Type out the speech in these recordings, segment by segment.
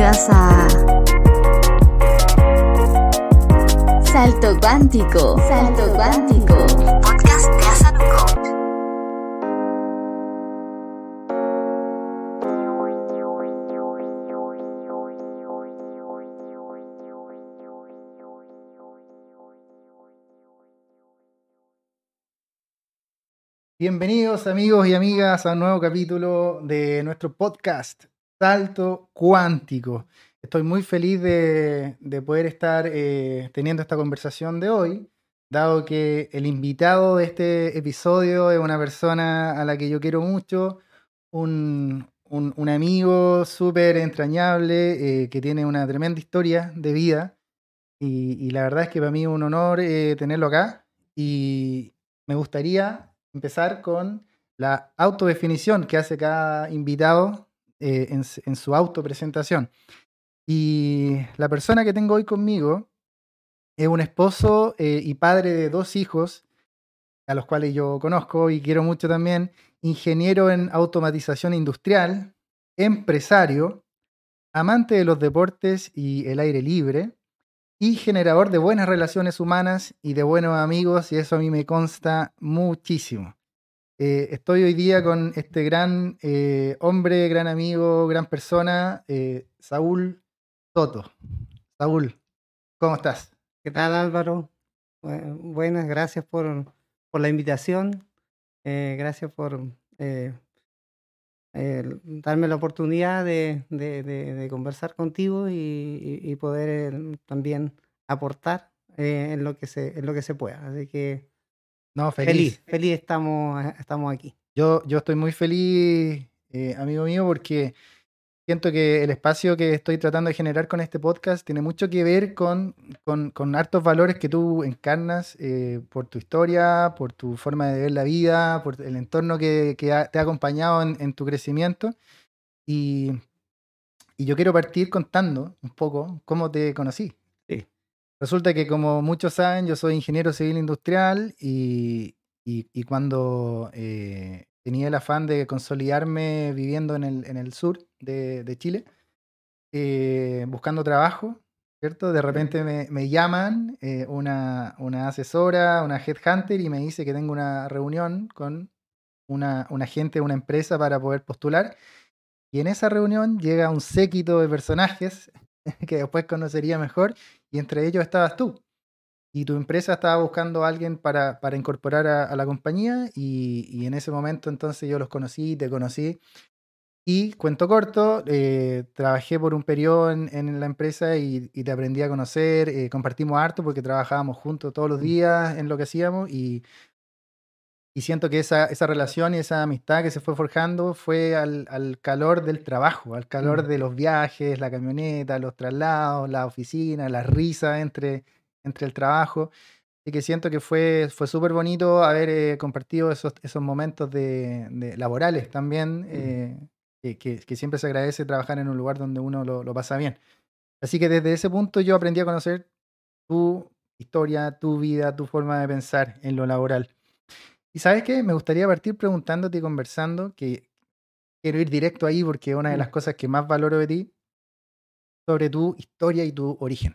Bienvenidos a Salto Cuántico, Salto Cuántico, podcast de Asanuco. Bienvenidos amigos y amigas a un nuevo capítulo de nuestro podcast Salto Cuántico. Estoy muy feliz de poder estar teniendo esta conversación de hoy, dado que el invitado de este episodio es una persona a la que yo quiero mucho, un amigo súper entrañable que tiene una tremenda historia de vida y la verdad es que para mí es un honor tenerlo acá y me gustaría empezar con la autodefinición que hace cada invitado en su autopresentación. Y la persona que tengo hoy conmigo es un esposo y padre de 2 hijos, a los cuales yo conozco y quiero mucho también, ingeniero en automatización industrial, empresario, amante de los deportes y el aire libre, y generador de buenas relaciones humanas y de buenos amigos, y eso a mí me consta muchísimo. Estoy hoy día con este gran hombre, gran amigo, gran persona, Saúl Soto. Saúl, ¿cómo estás? ¿Qué tal, Álvaro? Buenas, gracias por la invitación. Gracias por darme la oportunidad de conversar contigo y poder también aportar en lo que se pueda. Así que No, feliz. feliz estamos aquí. Yo estoy muy feliz, amigo mío, porque siento que el espacio que estoy tratando de generar con este podcast tiene mucho que ver con hartos valores que tú encarnas por tu historia, por tu forma de ver la vida, por el entorno que te ha acompañado en tu crecimiento. Y, y yo quiero partir contando un poco cómo te conocí. Sí. Resulta que, como muchos saben, yo soy ingeniero civil industrial y cuando tenía el afán de consolidarme viviendo en el sur de Chile, buscando trabajo, ¿cierto? De repente me llaman una asesora, una headhunter, y me dice que tengo una reunión con una gente de una empresa para poder postular. Y en esa reunión llega un séquito de personajes que después conocería mejor, y entre ellos estabas tú. Y tu empresa estaba buscando a alguien para incorporar a la compañía, y en ese momento entonces yo los conocí, te conocí. Y cuento corto, trabajé por un periodo en la empresa y te aprendí a conocer, compartimos harto porque trabajábamos juntos todos los días en lo que hacíamos, y siento que esa relación y esa amistad que se fue forjando fue al calor del trabajo, al calor de los viajes, la camioneta, los traslados, la oficina, las risas entre el trabajo. Así que siento que fue súper bonito haber compartido esos momentos de laborales también, que siempre se agradece trabajar en un lugar donde uno lo pasa bien. Así que desde ese punto yo aprendí a conocer tu historia, tu vida, tu forma de pensar en lo laboral. ¿Y sabes qué? Me gustaría partir preguntándote y conversando, que quiero ir directo ahí porque es una de las cosas que más valoro de ti, sobre tu historia y tu origen.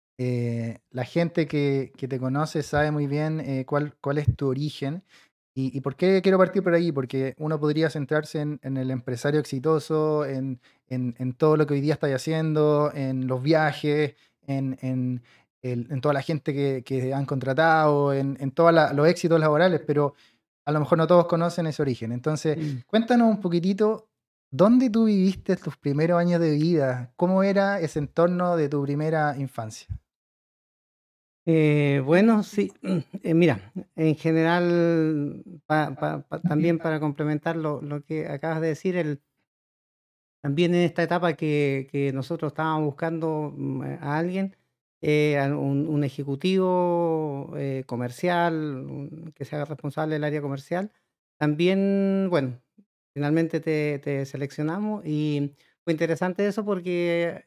La gente que te conoce sabe muy bien cuál es tu origen. ¿Y por qué quiero partir por ahí? Porque uno podría centrarse en el empresario exitoso, en todo lo que hoy día estáis haciendo, en los viajes, en toda la gente que han contratado, en todos los éxitos laborales, pero a lo mejor no todos conocen ese origen. Entonces, cuéntanos un poquitito, ¿dónde tú viviste tus primeros años de vida? ¿Cómo era ese entorno de tu primera infancia? Bueno, sí, mira, en general, también para complementar lo que acabas de decir, también en esta etapa que nosotros estábamos buscando a alguien, a un ejecutivo comercial, que se haga responsable del área comercial, también, bueno, finalmente te seleccionamos y fue interesante eso porque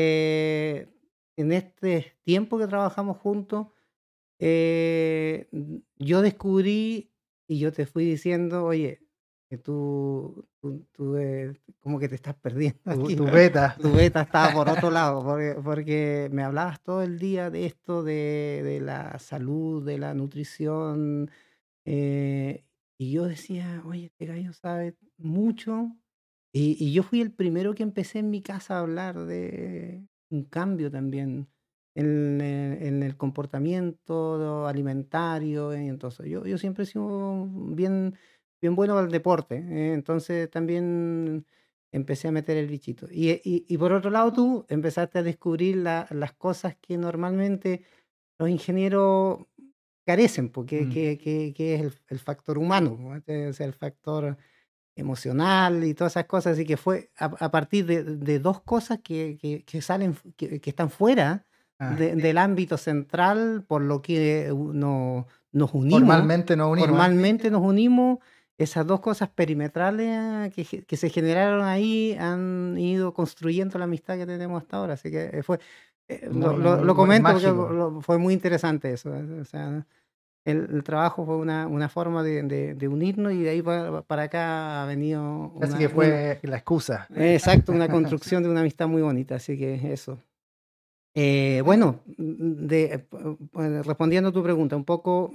en este tiempo que trabajamos juntos, yo descubrí y yo te fui diciendo, oye, como que te estás perdiendo aquí. Tu beta. Tu beta estaba por otro lado, porque me hablabas todo el día de esto, de la salud, de la nutrición, y yo decía, oye, este gallo sabe mucho. Y yo fui el primero que empecé en mi casa a hablar de un cambio también en el comportamiento alimentario. Y entonces, yo siempre he sido bien bueno al deporte. Entonces también empecé a meter el bichito. Y por otro lado, tú empezaste a descubrir las cosas que normalmente los ingenieros carecen, porque Mm. que es el factor humano, ¿no? O sea, el factor emocional y todas esas cosas. Así que fue a partir de dos cosas que salen, que están fuera Ah, del ámbito central, por lo que nos unimos. formalmente nos unimos. Formalmente nos unimos. Esas dos cosas perimetrales que se generaron ahí han ido construyendo la amistad que tenemos hasta ahora. Así que fue, lo comento porque mágico. fue muy interesante eso. O sea, el trabajo fue una forma de unirnos, y de ahí para acá ha venido Así que fue la excusa. exacto, una construcción de una amistad muy bonita. Así que eso. Bueno, respondiendo a tu pregunta, un poco,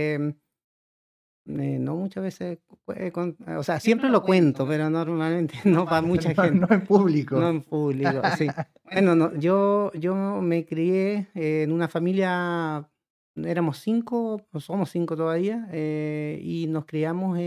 no muchas veces, o sea, siempre lo cuento, pero normalmente no para mucha gente. No en público. No en público, sí. Bueno, no, yo me crié en una familia, éramos 5, o somos 5 todavía, y nos criamos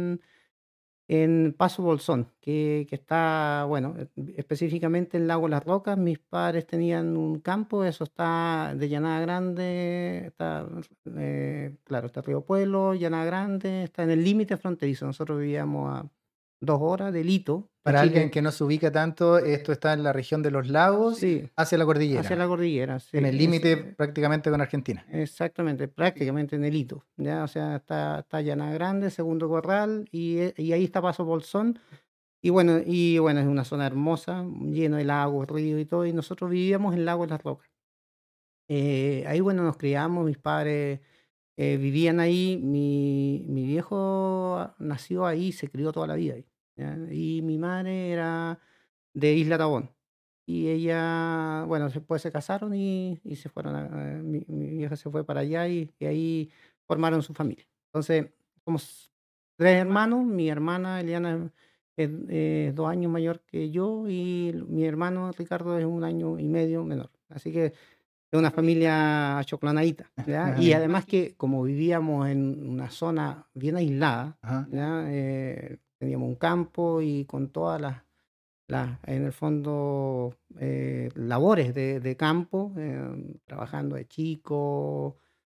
en Paso Bolsón, que está, bueno, específicamente en Lago Las Rocas. Mis padres tenían un campo, eso está de Llanada Grande, está, claro, está Río Pueblo, Llanada Grande, está en el límite fronterizo. Nosotros vivíamos a 2 horas de Lito, de Para alguien Chile. que no se ubica tanto, esto está en la región de los lagos, Sí, hacia la cordillera, hacia la cordillera, sí. en el límite prácticamente con Argentina. Exactamente, prácticamente en el hito, ¿ya? O sea, está Llanada Grande, Segundo Corral, y ahí está Paso Bolsón. Y bueno, es una zona hermosa, lleno de lagos, ríos y todo, y nosotros vivíamos en Lago de las Rocas. Ahí, bueno, nos criamos, mis padres vivían ahí. Mi viejo nació ahí, se crió toda la vida ahí, ¿ya? Y mi madre era de Isla Tabón. Y ella, bueno, después se casaron y se fueron, mi vieja se fue para allá, y ahí formaron su familia. Entonces, somos 3 hermanos. Mi hermana Eliana es 2 años mayor que yo, y mi hermano Ricardo es 1 año y medio menor. Así que es una familia achoclonadita, ¿ya? Y además que como vivíamos en una zona bien aislada, Ajá. ¿ya? Teníamos un campo y con todas en el fondo, labores de campo, trabajando de chico,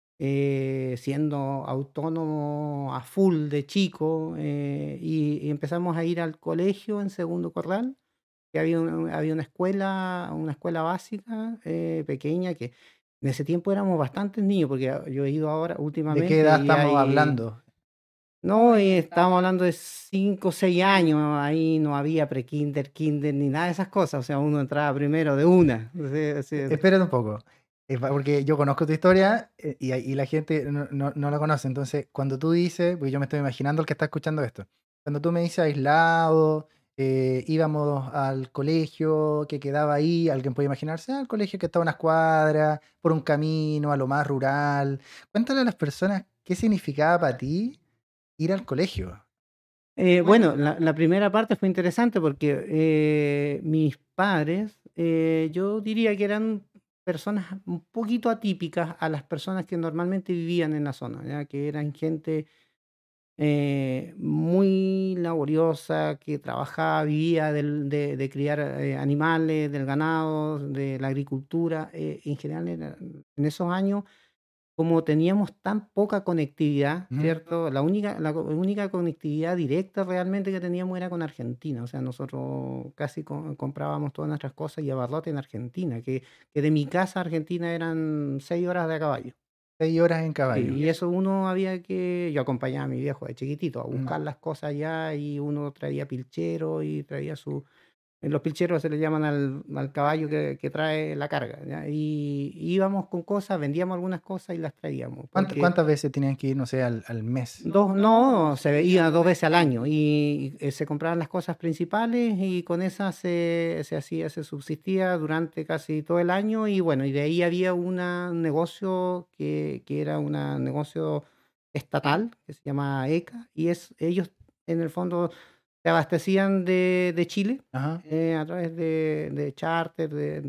siendo autónomo a full de chico, y empezamos a ir al colegio en Segundo Corral, que había una escuela básica, pequeña, que en ese tiempo éramos bastantes niños, porque yo he ido ahora ¿De últimamente qué edad y estamos hablando? no, estábamos hablando de 5 o 6 años. Ahí no había pre-kinder, kinder, ni nada de esas cosas. O sea, uno entraba primero de una. Sí. Espérate un poco, porque yo conozco tu historia, y la gente no la conoce. Entonces, cuando tú dices, porque yo me estoy imaginando el que está escuchando esto, cuando tú me dices aislado, íbamos al colegio que quedaba ahí, alguien puede imaginarse, al colegio que estaba a unas cuadras, por un camino, a lo más rural. Cuéntale a las personas qué significaba para ti ir al colegio. Bueno, la primera parte fue interesante porque mis padres, yo diría que eran personas un poquito atípicas a las personas que normalmente vivían en la zona, ¿ya? Que eran gente muy laboriosa, que trabajaba, vivía de criar animales, del ganado, de la agricultura. En general, en esos años, como teníamos tan poca conectividad, Ujú. ¿cierto? La única conectividad directa realmente que teníamos era con Argentina. O sea, nosotros casi comprábamos todas nuestras cosas y abarrotes en Argentina, que de mi casa a Argentina eran 6 horas de a caballo. 6 horas en Sí, caballo. y eso yo acompañaba a mi viejo de chiquitito a Mm. buscar las cosas allá, y uno traía pilchero y traía Los pilcheros se le llaman al caballo que trae la carga, ¿ya? Y íbamos con cosas, vendíamos algunas cosas y las traíamos, porque ¿Cuántas veces tenían que ir, no sé, al mes? no, se veía 2 veces al año y se compraban las cosas principales y con esas se hacía, se subsistía durante casi todo el año y bueno, y de ahí había un negocio que era un negocio estatal que se llama ECA y ellos en el fondo se abastecían de Chile Ajá. a través de charter,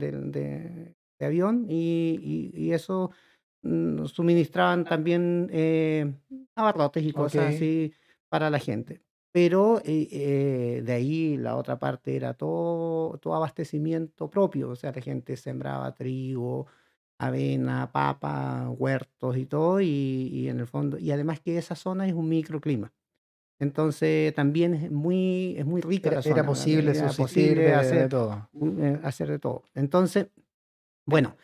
de avión y eso suministraban también abarrotes y Ok. cosas así para la gente. Pero de ahí la otra parte era todo abastecimiento propio, o sea, la gente sembraba trigo, avena, papa, huertos y todo, y en el fondo, y además que esa zona es un microclima. Entonces también es muy rica la Era zona, posible era subsistir posible de todo. hacer de todo. Entonces, bueno,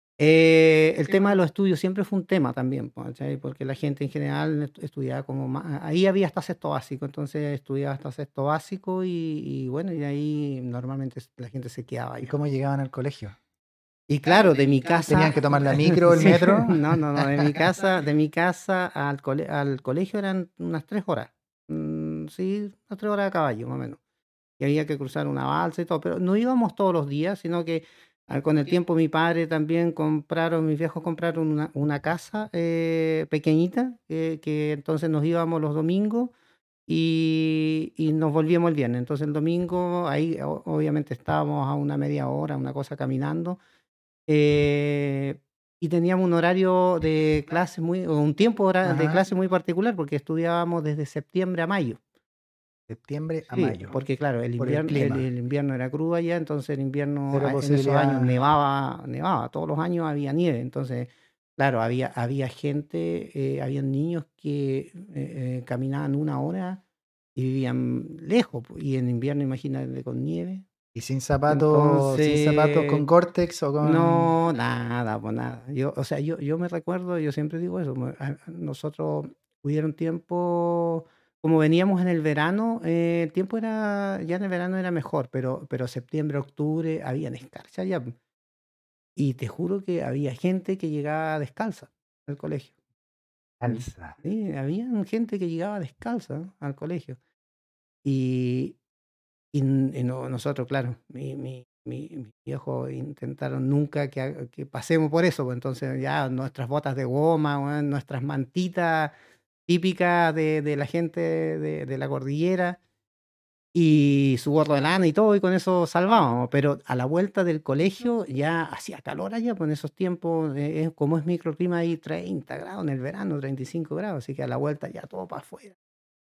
el tema de los estudios siempre fue un tema también, po, ¿cachai? Porque la gente en general estudiaba como más, ahí había hasta sexto básico, entonces estudiaba hasta sexto básico y bueno, y ahí normalmente la gente se quedaba ¿Y allá. cómo llegaban al colegio? Y claro, de mi ¿Tenían que casa, tomar la micro o el sí, metro? no, de mi casa al colegio eran unas 3 horas, sí, unas 3 horas a caballo, más o menos. Y había que cruzar una balsa y todo, pero no íbamos todos los días, sino que con el tiempo mi padre también mis viejos compraron una casa pequeñita, que entonces nos íbamos los domingos y nos volvíamos el viernes. Entonces el domingo ahí obviamente estábamos a una media hora, una cosa caminando, eh, y teníamos un horario de clase o un tiempo de Ajá. clase muy particular porque estudiábamos desde septiembre a mayo. Septiembre a Sí, mayo. porque claro, el Por el invierno, el, clima. el invierno era crudo allá, entonces el invierno, Cero en esos años posibilidad. nevaba, todos los años había nieve, entonces, claro, había gente, habían niños que caminaban 1 hora y vivían lejos, y en invierno imagínate con nieve. Y sin zapatos con Entonces, Gore-Tex o con... no, nada, pues nada. O sea, yo me recuerdo, yo siempre digo eso, nosotros hubieron tiempo, como veníamos en el verano, el tiempo ya en el verano era mejor, pero septiembre, octubre había escarcha ya. Y te juro que había gente que llegaba descalza al colegio. Alza. Sí, había gente que llegaba descalza al colegio. Y, nosotros, claro, mi viejo intentaron nunca que pasemos por eso, pues entonces ya nuestras botas de goma, weón, nuestras mantitas típicas de la gente de la cordillera y su gorro de lana y todo, y con eso salvábamos. Pero a la vuelta del colegio ya hacía calor allá, pues en esos tiempos, como es microclima ahí, 30 grados en el verano, 35 grados, así que a la vuelta ya todo para afuera.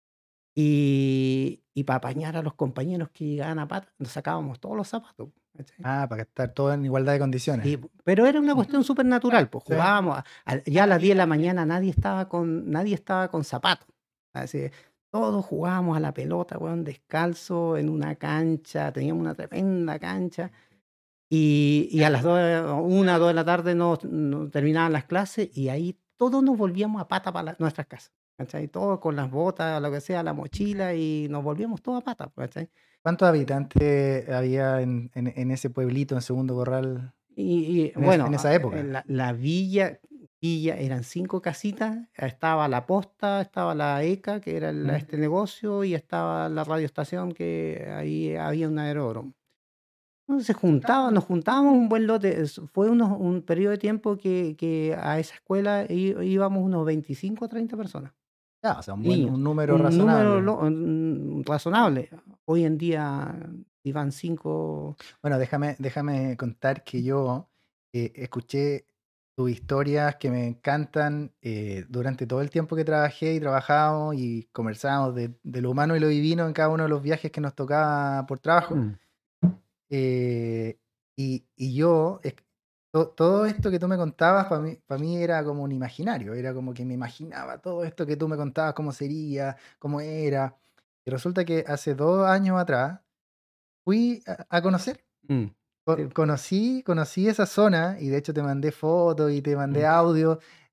Y para apañar a los compañeros que llegaban a pata, nos sacábamos todos los zapatos, ¿cachai? Ah, para estar todo en igualdad de condiciones. Sí, pero era una cuestión súper natural, pues Sí. jugábamos, ya a las 10 de la mañana nadie estaba con zapatos. Así, todos jugábamos a la pelota, weón, descalzo, en una cancha, teníamos una tremenda cancha, y a las 2 de la tarde nos terminaban las clases, y ahí todos nos volvíamos a pata para nuestras casas, ¿cachai? Todos con las botas, lo que sea, la mochila, y nos volvíamos todos a pata, ¿cachai? ¿Cuántos habitantes había en ese pueblito, en Segundo Corral, Y en bueno, esa época? la villa eran 5 casitas, estaba la posta, estaba la ECA, que era ¿Mm? este negocio, y estaba la radioestación, que ahí había un aeródromo. Entonces nos juntábamos un buen lote. Fue un periodo de tiempo que a esa escuela íbamos unos 25 o 30 personas, Ya, o sea, niños. un número Un número razonable. razonable. Hoy en día iban 5. Bueno, déjame contar que yo escuché tus historias que me encantan durante todo el tiempo que trabajé y trabajamos y conversábamos de lo humano y lo divino en cada uno de los viajes que nos tocaba por trabajo. Eh, y yo, todo esto que tú me contabas, para mí era como un imaginario, era como que me imaginaba todo esto que tú me contabas, cómo sería, cómo era. Y resulta que hace 2 años atrás fui a conocer. Sí. Conocí esa zona y de hecho te mandé fotos y te mandé Mm. audio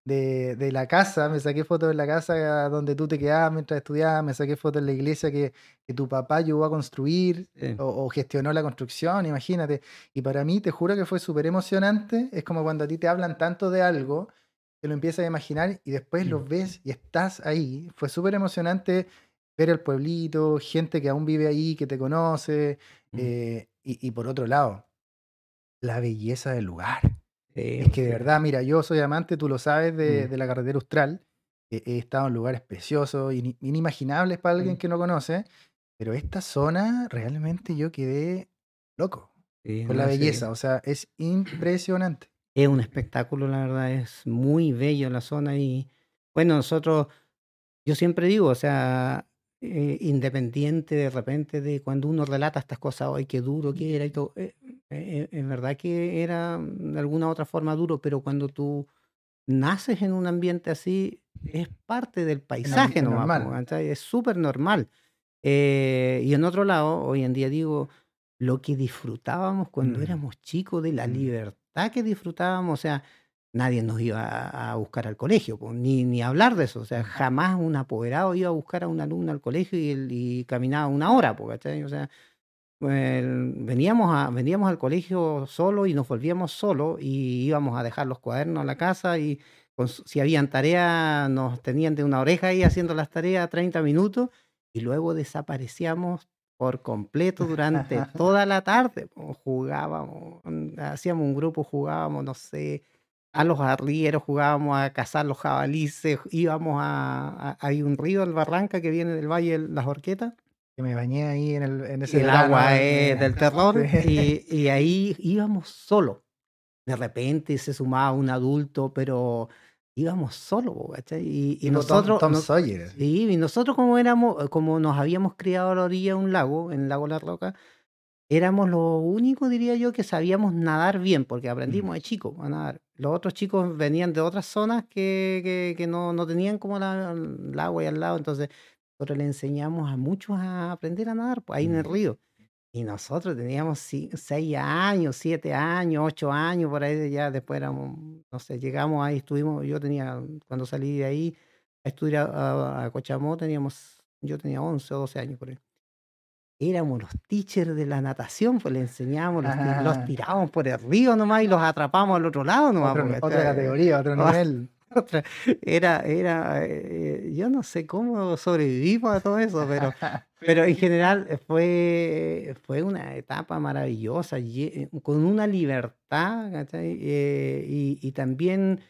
de la casa, me saqué fotos de la casa donde tú te quedabas mientras estudiabas, me saqué fotos de la iglesia que tu papá ayudó a construir Sí. o gestionó la construcción, imagínate. Y para mí, te juro que fue súper emocionante. Es como cuando a ti te hablan tanto de algo, que lo empiezas a imaginar y después Mm, los ves y estás ahí. Fue súper emocionante ver el pueblito, gente que aún vive ahí, que te conoce. mm. Y por otro lado, la belleza del lugar. Sí, Es pues que de sí. verdad, mira, yo soy amante, tú lo sabes, Mm, de la carretera austral. He estado en lugares preciosos, inimaginables para alguien mm. que no conoce, pero esta zona realmente yo quedé loco Sí, con la no, sí. belleza, o sea, es impresionante. Es un espectáculo, la verdad, es muy bello la zona y bueno, nosotros, yo siempre digo, o sea, independiente de repente de cuando uno relata estas cosas, hoy qué duro que era y todo, en verdad que era de alguna u otra forma duro, pero cuando tú naces en un ambiente así, es parte del paisaje Es nomás, po, normal. ¿cachai? Es súper normal. Y en otro lado, hoy en día digo, lo que disfrutábamos cuando Mm, éramos chicos, de la mm. libertad que disfrutábamos, o sea, nadie nos iba a buscar al colegio, po, ni hablar de eso, o sea, Mm. jamás un apoderado iba a buscar a un alumno al colegio y caminaba una hora, po, ¿cachai? O sea, veníamos al colegio solo y nos volvíamos solos y íbamos a dejar los cuadernos a la casa y si habían tareas nos tenían de una oreja ahí haciendo las tareas 30 minutos y luego desaparecíamos por completo durante toda la tarde. Jugábamos, hacíamos un grupo, jugábamos, no sé, a los arrieros, jugábamos a cazar los jabalíes, íbamos hay un río, el Barranca, que viene del Valle de las Horquetas, Que me bañé ahí en ese y el verano. agua es del terror, Sí. y ahí íbamos solos. De repente se sumaba un adulto, pero íbamos solos, po, ¿cachai? Y Tipo Tom, nosotros, Tom Sawyer. sí, y nosotros como éramos, como nos habíamos criado a la orilla de un lago, en el lago La Roca, éramos los únicos, diría yo, que sabíamos nadar bien, porque Mm. aprendimos de chicos a nadar. Los otros chicos venían de otras zonas que no tenían como el agua ahí al lado, entonces nosotros le enseñamos a muchos a aprender a nadar, pues, ahí en el Mm. río. Y nosotros teníamos 6 años, 7 años, 8 años, por ahí ya después éramos, no sé, llegamos ahí, estuvimos, yo tenía, cuando salí de ahí a estudiar a Cochamó, yo tenía 11 o 12 años por ahí. Éramos los teachers de la natación, pues le enseñábamos, los tirábamos por el río nomás y los atrapamos al otro lado nomás, porque Otra categoría, otro nivel. otra, yo no sé cómo sobrevivimos a todo eso, pero en general fue una etapa maravillosa, con una libertad, ¿cachai? Y también,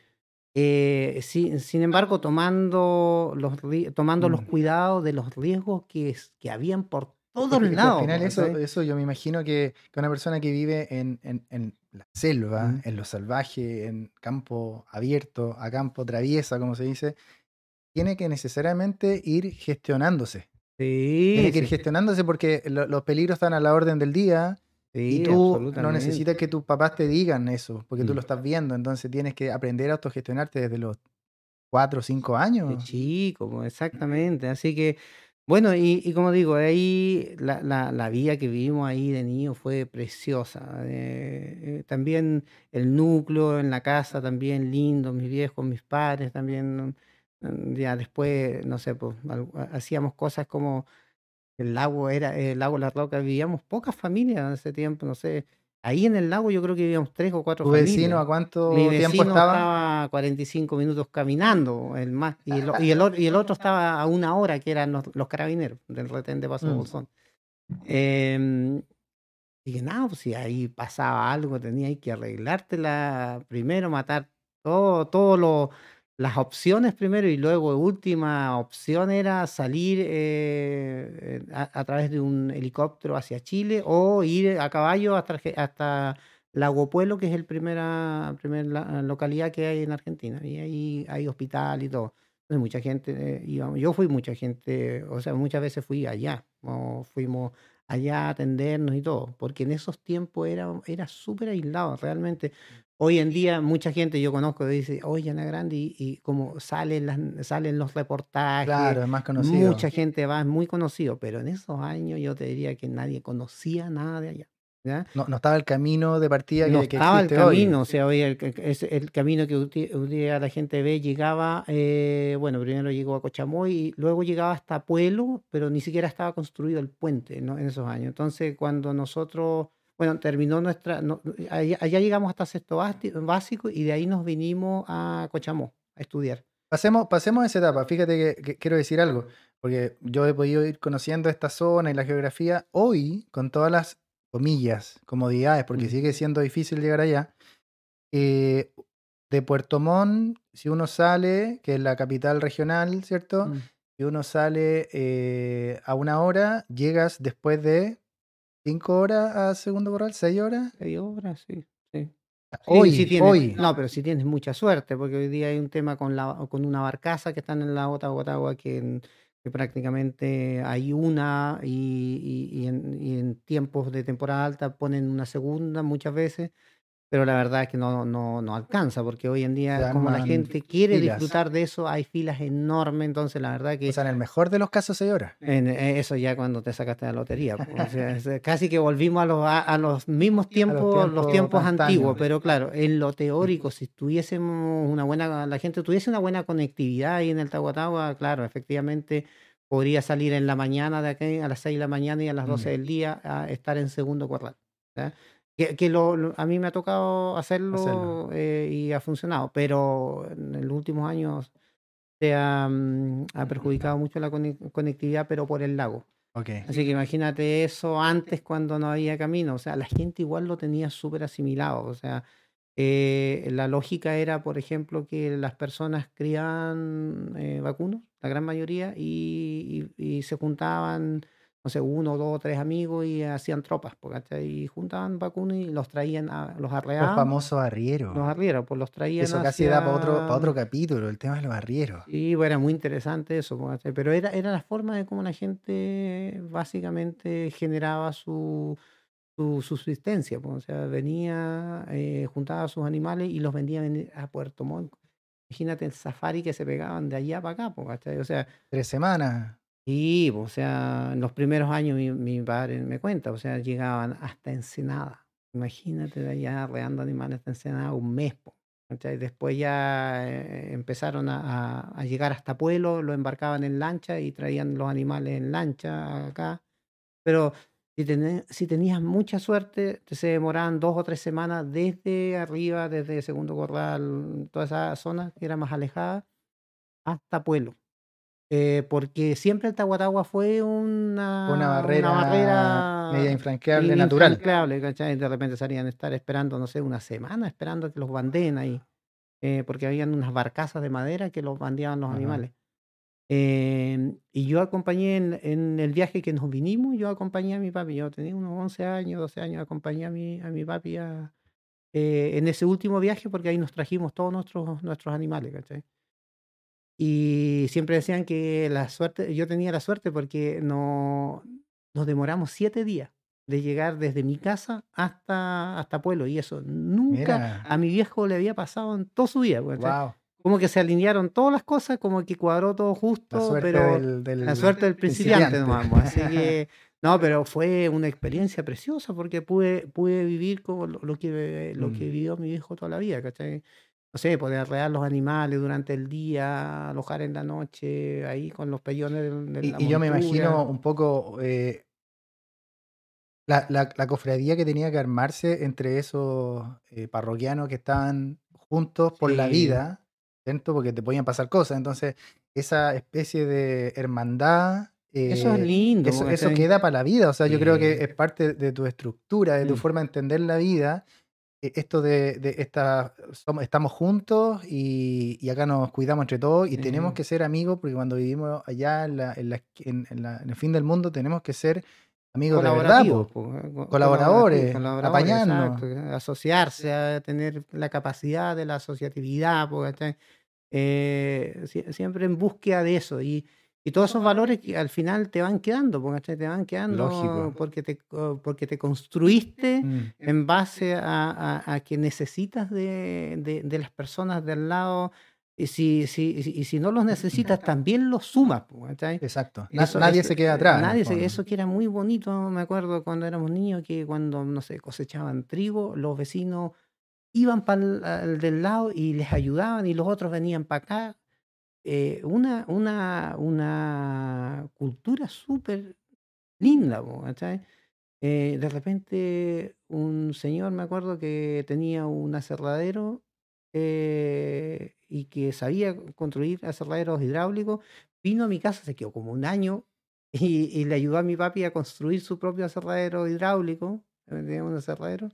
sin embargo, tomando los Mm. cuidados de los riesgos que habían por todos Es que al lados, final eso, ¿cachai? eso yo me imagino que una persona que vive en la selva, Mm. en lo salvaje, en campo abierto, a campo traviesa, como se dice, tiene que necesariamente ir gestionándose. Sí, Tiene que ir sí, gestionándose porque los peligros están a la orden del día y sí, tú no necesitas absolutamente. que tus papás te digan eso, porque tú Mm. lo estás viendo. Entonces tienes que aprender a autogestionarte desde los 4 o 5 De años. chico, pues, exactamente. Así que, bueno, y como digo, ahí la vida que vivimos ahí de niño fue preciosa. También el núcleo en la casa, también lindo, mis viejos, mis padres, también, ya después, no sé, pues hacíamos cosas como el lago La Roca, vivíamos pocas familias en ese tiempo, no sé. Ahí en el lago yo creo que vivíamos 3 o 4 ¿Tu vecino familias. a Mi cuánto tiempo vecino estaba? estaba a 45 minutos caminando, el más, y el otro estaba a 1 hora, que eran los carabineros del retén de Paso Mm. Bolsón. Em, y que nada, pues si ahí pasaba algo, tenías que arreglártela primero, matar todo las opciones primero y luego última opción era salir a través de un helicóptero hacia Chile o ir a caballo hasta Lago Puelo, que es el primera localidad que hay en Argentina. Y ahí hay hospital y todo. Entonces mucha gente yo fui mucha gente, o sea, muchas veces fui allá, o fuimos allá a atendernos y todo, porque en esos tiempos era súper aislado, realmente. Hoy en día mucha gente yo conozco que dice, oye, Ana Grande, y como salen los reportajes, Claro, es más conocido. mucha gente va, es muy conocido, pero en esos años yo te diría que nadie conocía nada de allá. ¿ya? No estaba el camino de partida No que estaba el existe hoy. camino, o sea, hoy el camino que un día la gente ve llegaba, bueno, primero llegó a Cochamoy y luego llegaba hasta Pueblo, pero ni siquiera estaba construido el puente, ¿no? En esos años. Entonces, cuando nosotros, bueno, terminó allá llegamos hasta sexto básico y de ahí nos vinimos a Cochamoy a estudiar. Pasemos a esa etapa. Fíjate que quiero decir algo, porque yo he podido ir conociendo esta zona y la geografía hoy con todas las comillas, comodidades, porque Mm, sigue siendo difícil llegar allá. eh, de Puerto Montt, si uno sale, que es la capital regional, ¿cierto? mm. Si uno sale a 1 hora, llegas después de 5 horas a Segundo Corral, 6 horas. 6 horas, sí, sí. Sí Hoy, tienes, hoy. no, pero sí tienes mucha suerte, porque hoy día hay un tema con una barcaza que están en la Otagua, que prácticamente hay una y en tiempos de temporada alta ponen una segunda muchas veces, pero la verdad es que no alcanza, porque hoy en Se día, como la arman gente quiere filas. disfrutar de eso, hay filas enormes, entonces la verdad O que sea, en el mejor de los casos, 6 horas. eso ya cuando te sacaste la lotería, po, o sea, casi que volvimos a los mismos tiempos, los tiempos antiguos, antaños. pero claro, en lo teórico, si tuviésemos la gente tuviese una buena conectividad ahí en el Tahuatahua, claro, efectivamente podría salir en la mañana de aquí a las 6 de la mañana y a las 12 Mm, del día a estar en Segundo Corral. ¿Ya? Que a mí me ha tocado hacerlo. hacerlo y ha funcionado, pero en los últimos años ha perjudicado mucho la conectividad, pero por el lago. Ok. Así que imagínate eso antes cuando no había camino. O sea, la gente igual lo tenía súper asimilado. O sea, la lógica era, por ejemplo, que las personas criaban vacunos, la gran mayoría, y se juntaban, no sé, 1, 2, 3 amigos y hacían tropas, po, ¿cachai? Y juntaban vacunos y los traían, los Los arreaban, famosos arrieros. los arrieros, pues los traían Eso casi da para otro hacia. capítulo, el tema de los arrieros. Sí, bueno, era muy interesante eso, po, ¿cachai? Pero era la forma de cómo la gente básicamente generaba su subsistencia, po, o sea, venía, juntaba sus animales y los vendía a Puerto Montt. Imagínate el safari que se pegaban de allá para acá, po, ¿cachai? O sea, 3 semanas. sí, po, o sea, en los primeros años mi padre me cuenta, o sea, llegaban hasta Ensenada. Imagínate de allá arreando animales hasta Ensenada un mes, po, ¿cachai? Después ya empezaron a llegar hasta Pueblo, lo embarcaban en lancha y traían los animales en lancha acá. Pero si tenías mucha suerte, se demoraban 2 o 3 semanas desde arriba, desde Segundo Corral, toda esa zona que era más alejada, hasta Pueblo. Porque siempre el Tahuatahua fue Una una barrera media barrera infranqueable natural. infranqueable, ¿cachai? De repente salían a estar esperando, no sé, una semana esperando que los bandeen ahí, porque habían unas barcazas de madera que los bandeaban los Ajá. animales. Y yo acompañé en el viaje que nos vinimos, yo acompañé a mi papi. Yo tenía unos 11 años, 12 años, acompañé a mi papi en ese último viaje porque ahí nos trajimos todos nuestros animales, ¿cachai? Y siempre decían que la suerte, yo tenía la suerte porque nos demoramos 7 días de llegar desde mi casa hasta Pueblo. Y eso nunca Mira, a mi viejo le había pasado en toda su vida, ¿cachai? wow. Como que se alinearon todas las cosas, como que cuadró todo La justo, suerte pero del la suerte del principiante principiante. nomás, pues. Así que, no, pero fue una experiencia preciosa porque pude vivir como lo que Mm. vivió mi viejo toda la vida, ¿cachai? No sé, poder arrear los animales durante el día, alojar en la noche, ahí con los pellones de la Y yo me imagino montura. un poco la cofradía que tenía que armarse entre esos parroquianos que estaban juntos por la Sí, vida, ¿cierto? Porque te podían pasar cosas. Entonces, esa especie de hermandad, eso es lindo, eso ¿cachai? queda para la vida. O sea, yo creo que Sí. es parte de tu estructura, de tu Mm, forma de entender la vida. Esto de estamos juntos y acá nos cuidamos entre todos y tenemos sí. que ser amigos porque cuando vivimos allá en el fin del mundo tenemos que ser amigos de verdad, Colaborativos, po, po, colaboradores, colaboradores, apañarnos. exacto, asociarse, a tener la capacidad de la asociatividad, po, ¿cachai? Siempre en búsqueda de eso y todos esos valores que al final te van quedando, po, ¿cachai? Te van quedando Lógico. porque te construiste Mm, en base a que necesitas de las personas de al lado. y si no los necesitas, también los sumas, po, ¿cachai? Exacto. Eso, Nadie eso, se queda atrás, en el nadie fondo. eso que era muy bonito, me acuerdo cuando éramos niños, que cuando, no sé, cosechaban trigo, los vecinos iban para el del lado y les ayudaban y los otros venían para acá. Una cultura súper linda, po, ¿cachai? De repente un señor, me acuerdo que tenía un aserradero y que sabía construir aserraderos hidráulicos, vino a mi casa, se quedó como un año y le ayudó a mi papi a construir su propio aserradero hidráulico, tenía un aserradero,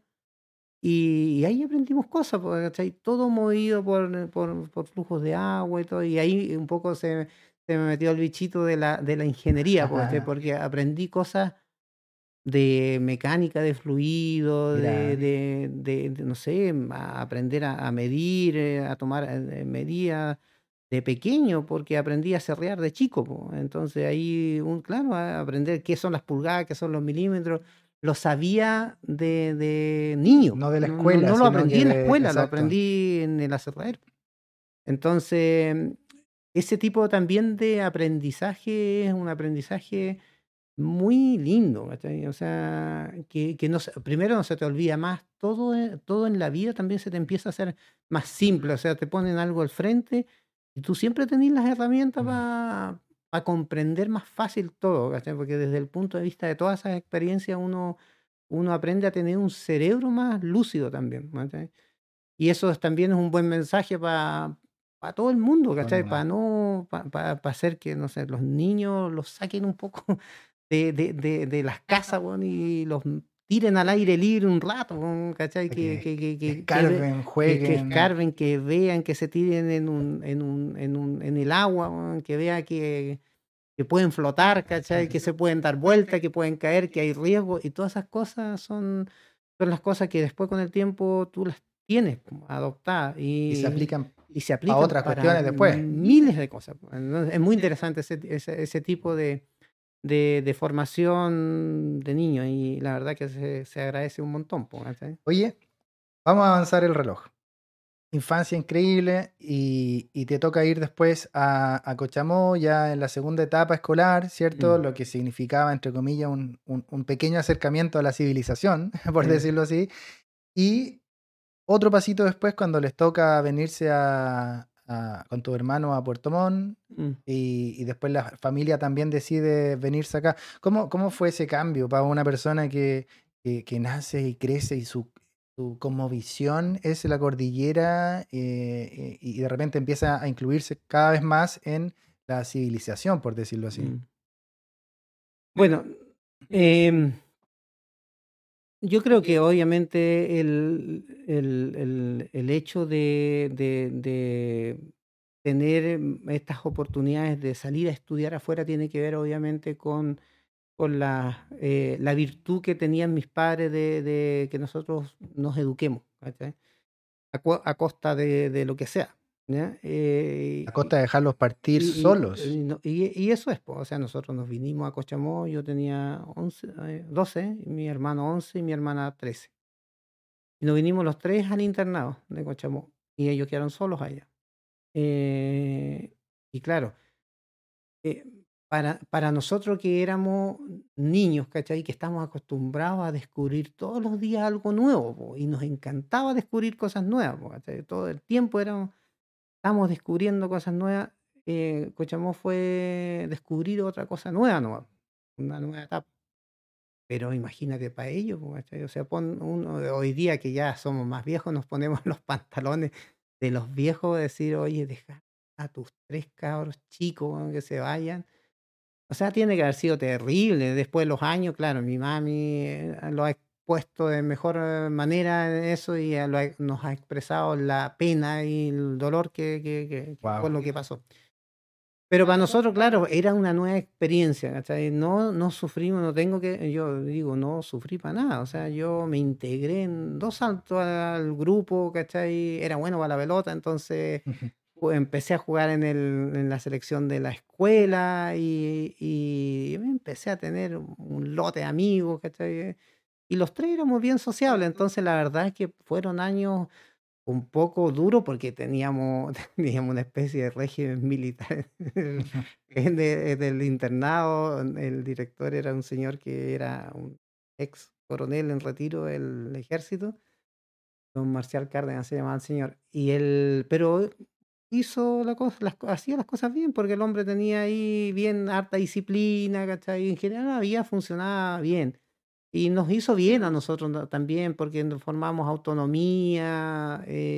y ahí aprendimos cosas, po, ¿cachai? Todo movido por flujos de agua y todo, y ahí un poco se me metió el bichito de la ingeniería, po, ¿cachai? Porque aprendí cosas de mecánica de fluido, Mira, no sé, a aprender a medir, a tomar medidas de pequeño, porque aprendí a serrear de chico, po. Entonces ahí, claro, a aprender qué son las pulgadas, qué son los milímetros, lo sabía de niño, no de la no, no, escuela, no lo sino aprendí que en la de... escuela, lo Exacto. aprendí en el aserradero. Entonces, ese tipo también de aprendizaje es un aprendizaje muy lindo, ¿cachai? O sea, que no primero no se te olvida más, todo en la vida también se te empieza a hacer más simple, o sea, te ponen algo al frente y tú siempre tenés las herramientas Mm. para comprender más fácil todo, ¿cachai? Porque desde el punto de vista de todas esas experiencias uno aprende a tener un cerebro más lúcido también, ¿cachai? Y eso también es un buen mensaje para todo el mundo, Todo el ¿cachai? Para mundo. no, para hacer que, no sé, los niños los saquen un poco de las casas, weón, y los tiren al aire libre un rato, weón, ¿cachai? Para Que, que que, que, que, que, ve- escarben, que jueguen. escarben, que vean, que se tiren en el agua, weón, que vean que pueden flotar, ¿cachai? Que se pueden dar vueltas, que pueden caer, que hay riesgo, y todas esas cosas son las cosas que después con el tiempo tú las tienes como adoptadas Y se y, aplican y se para aplican otras para cuestiones después. miles de cosas, pues. Entonces, es muy interesante ese tipo de formación de niños y la verdad que se agradece un montón, pues, ¿cachai? Oye, vamos a avanzar el reloj. Infancia increíble y te toca ir después a Cochamó ya en la segunda etapa escolar, ¿cierto? Mm, Lo que significaba, entre comillas, un pequeño acercamiento a la civilización, por sí, decirlo así. Y otro pasito después cuando les toca venirse con tu hermano a Puerto Montt mm. y después la familia también decide venirse acá. ¿Cómo fue ese cambio para una persona que nace y crece y su como visión es la cordillera y de repente empieza a incluirse cada vez más en la civilización, por decirlo así? Mm. Bueno, em, yo creo que obviamente el hecho de tener estas oportunidades de salir a estudiar afuera tiene que ver obviamente con la virtud que tenían mis padres de que nosotros nos eduquemos, ¿cachai? A costa de lo que sea, ¿ya? A costa de dejarlos partir solos. Y eso es, po, o sea, nosotros nos vinimos a Cochamó, yo tenía 12, y mi hermano 11 y mi hermana 13. Y nos vinimos los 3 al internado de Cochamó, y ellos quedaron solos allá. Eh, y claro, eh, para nosotros que éramos niños, ¿cachai? Que estamos acostumbrados a descubrir todos los días algo nuevo, po, y nos encantaba descubrir cosas nuevas, po, ¿cachai? Todo el tiempo estábamos descubriendo cosas nuevas. Cochamó fue descubrir otra cosa nueva, nomás, una nueva etapa. Pero imagínate para ellos, po, ¿cachai? O sea, hoy día que ya somos más viejos, nos ponemos los pantalones de los viejos, decir, oye, deja a tus 3 cabros chicos, weón, que se vayan. O sea, tiene que haber sido terrible. Después de los años, claro, mi mami lo ha expuesto de mejor manera en eso y nos ha expresado la pena y el dolor que fue Wow. lo que pasó. Pero para nosotros, claro, era una nueva experiencia, ¿cachai? No sufrimos, yo digo, no sufrí para nada. O sea, yo me integré en 2 saltos al grupo, ¿cachai? Era bueno para la pelota, entonces empecé a jugar en la selección de la escuela y empecé a tener un lote de amigos, ¿cachai? Y los 3 éramos bien sociables, entonces la verdad es que fueron años un poco duro porque teníamos una especie de régimen militar del internado. El director era un señor que era un ex coronel en retiro del ejército, don Marcial Cárdenas se llamaba el señor. Pero hizo hacía las cosas bien porque el hombre tenía ahí bien harta disciplina, ¿cachai? En general funcionaba bien. Y nos hizo bien a nosotros también porque nos formamos autonomía.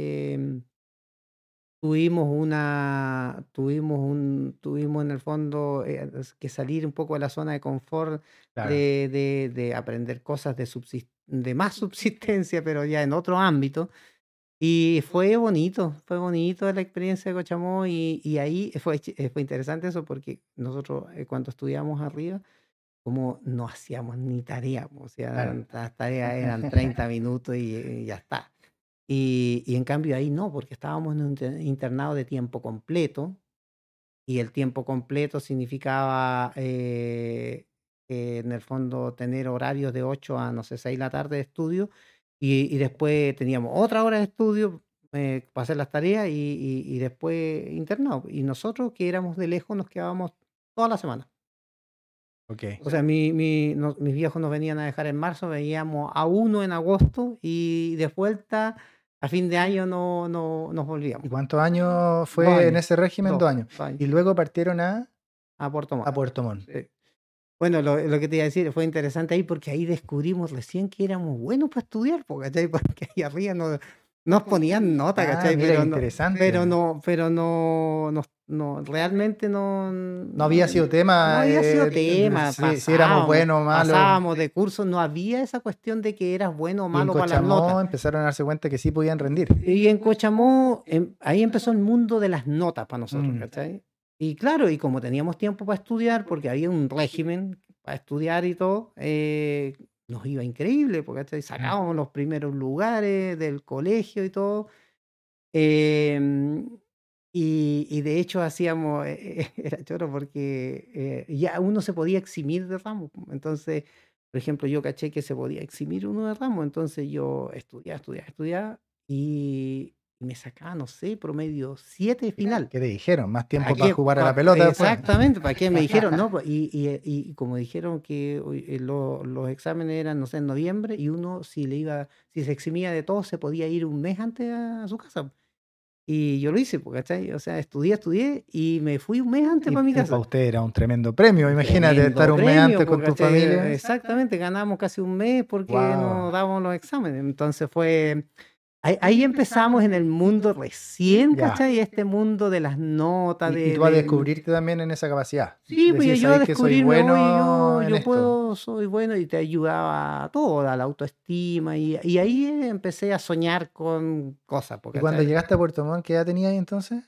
Tuvimos en el fondo, que salir un poco de la zona de confort, Claro. de aprender cosas de más subsistencia, pero ya en otro ámbito. Y fue bonito la experiencia de Cochamó, y ahí fue interesante eso porque nosotros, cuando estudiamos arriba, como no hacíamos ni tarea, o sea, Claro. las tareas eran 30 minutos y ya está. Y en cambio ahí no, porque estábamos en un internado de tiempo completo, y el tiempo completo significaba, en el fondo, tener horarios de 8 a, no sé, 6 de la tarde de estudio, y después teníamos otra hora de estudio, para hacer las tareas, y después internado. Y nosotros, que éramos de lejos, nos quedábamos toda la semana. Ok. O sea, mis viejos nos venían a dejar en marzo, veníamos a uno en agosto, y de vuelta a fin de año no nos ¿Y volvíamos. cuántos años 2 fue en años, ese régimen? 2 años. 2 años, Y luego partieron a Puerto Montt. Puerto Montt. Sí. Bueno, lo que te iba a decir, fue interesante ahí porque ahí descubrimos recién que éramos buenos para estudiar, ¿cachai? Porque ahí arriba nos ponían nota, Ah, ¿cachai? mira, interesante. Realmente No había sido tema. no había sido tema. Si éramos buenos o malos. Pasábamos de curso, no había esa cuestión de que eras bueno o Y en malo para las Cochamó notas. empezaron a darse cuenta que sí podían rendir. Y en Cochamó, ahí empezó el mundo de las notas para nosotros, ¿cachai? Y claro, y como teníamos tiempo para estudiar, porque había un régimen para estudiar y todo, nos iba increíble, porque, ¿cachai? Sacábamos los primeros lugares del colegio y todo. Y de hecho hacíamos, era choro porque, ya uno se podía eximir de ramos. Entonces, por ejemplo, yo caché que se podía eximir uno de ramos, entonces yo estudiaba, y me sacaba, no sé, promedio 7 final. ¿Qué te dijeron? Más tiempo ¿Para para qué? jugar a la pelota después. Exactamente, ¿para qué? Me dijeron, no, pues, y como dijeron que los exámenes eran, no sé, en noviembre, y uno, si se eximía de todo, se podía ir un mes antes a su casa. Y yo lo hice, ¿cachai? O sea, estudié, y me fui un mes antes para mi Y para casa. usted era un tremendo premio, imagínate, Tremendo estar un mes premio, antes con tu ¿cachai? familia. Exactamente, ganamos casi un mes porque Wow. nos dábamos los exámenes. Entonces ahí empezamos en el mundo recién, Ya. ¿cachai? Este mundo de las notas. Y tú a descubrirte también en esa capacidad. Sí, pues Decir, yo a "¿Sabes que soy descubrirme, bueno oye, en yo esto"? soy bueno, y te ayudaba a todo, a la autoestima, y ahí empecé a soñar con cosas, Y cuando ¿cachai? llegaste a Puerto Montt, ¿qué edad tenías ahí entonces?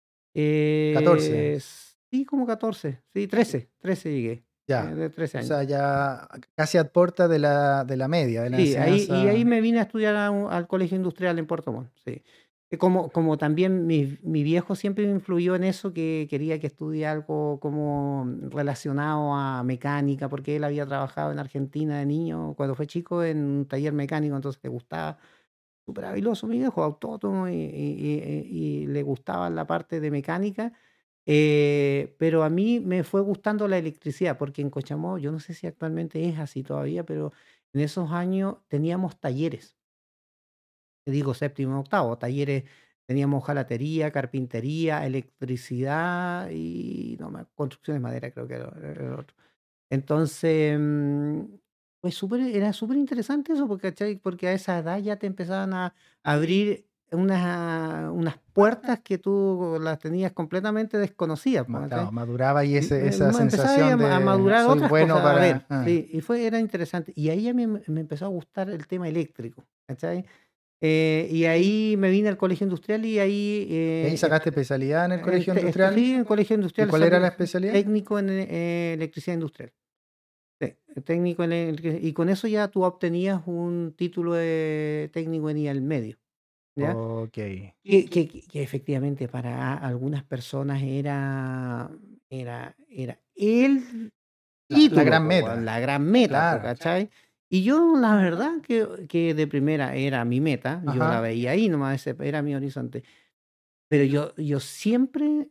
14. Sí, como 14, sí, 13 llegué, Ya. de 13 O años. sea, ya casi a puerta de la media, de la Sí, ahí enseñanza. me vine a estudiar al Colegio Industrial en Puerto Montt, sí. Como también mi viejo siempre me influyó en eso, que quería que estudie algo como relacionado a mecánica, porque él había trabajado en Argentina de niño, cuando fue chico, en un taller mecánico, entonces le gustaba, súper habiloso mi viejo, autónomo, y le gustaba la parte de mecánica. Pero a mí me fue gustando la electricidad, porque en Cochamó, yo no sé si actualmente es así todavía, pero en esos años teníamos talleres. Te digo, séptimo, octavo, talleres, teníamos jalatería, carpintería, electricidad y no construcción de madera, creo que era el otro. Entonces, pues era súper interesante eso, porque, ¿cachai? Porque a esa edad ya te empezaban a abrir unas puertas que tú las tenías completamente desconocidas, pues, ¿cachai? Claro, maduraba y esa Empezaba sensación a de madurar soy otras bueno cosas, a ver, para. sí, era interesante. Y ahí a mí me empezó a gustar el tema eléctrico, ¿cachai? Y ahí me vine al colegio industrial, y ahí, ¿Y ahí sacaste especialidad en el colegio industrial? sí, en el colegio ¿Y industrial cuál era la salí especialidad? técnico en electricidad industrial. Sí, técnico en y con eso ya tú obtenías un título de técnico en nivel medio, ¿ya? Ok. Que efectivamente para algunas personas era el La título, gran po, meta. la gran meta, po, Claro. ¿cachai? Y yo, la verdad, que de primera era mi meta, yo la Ajá. veía ahí nomás, ese era mi horizonte. Pero yo siempre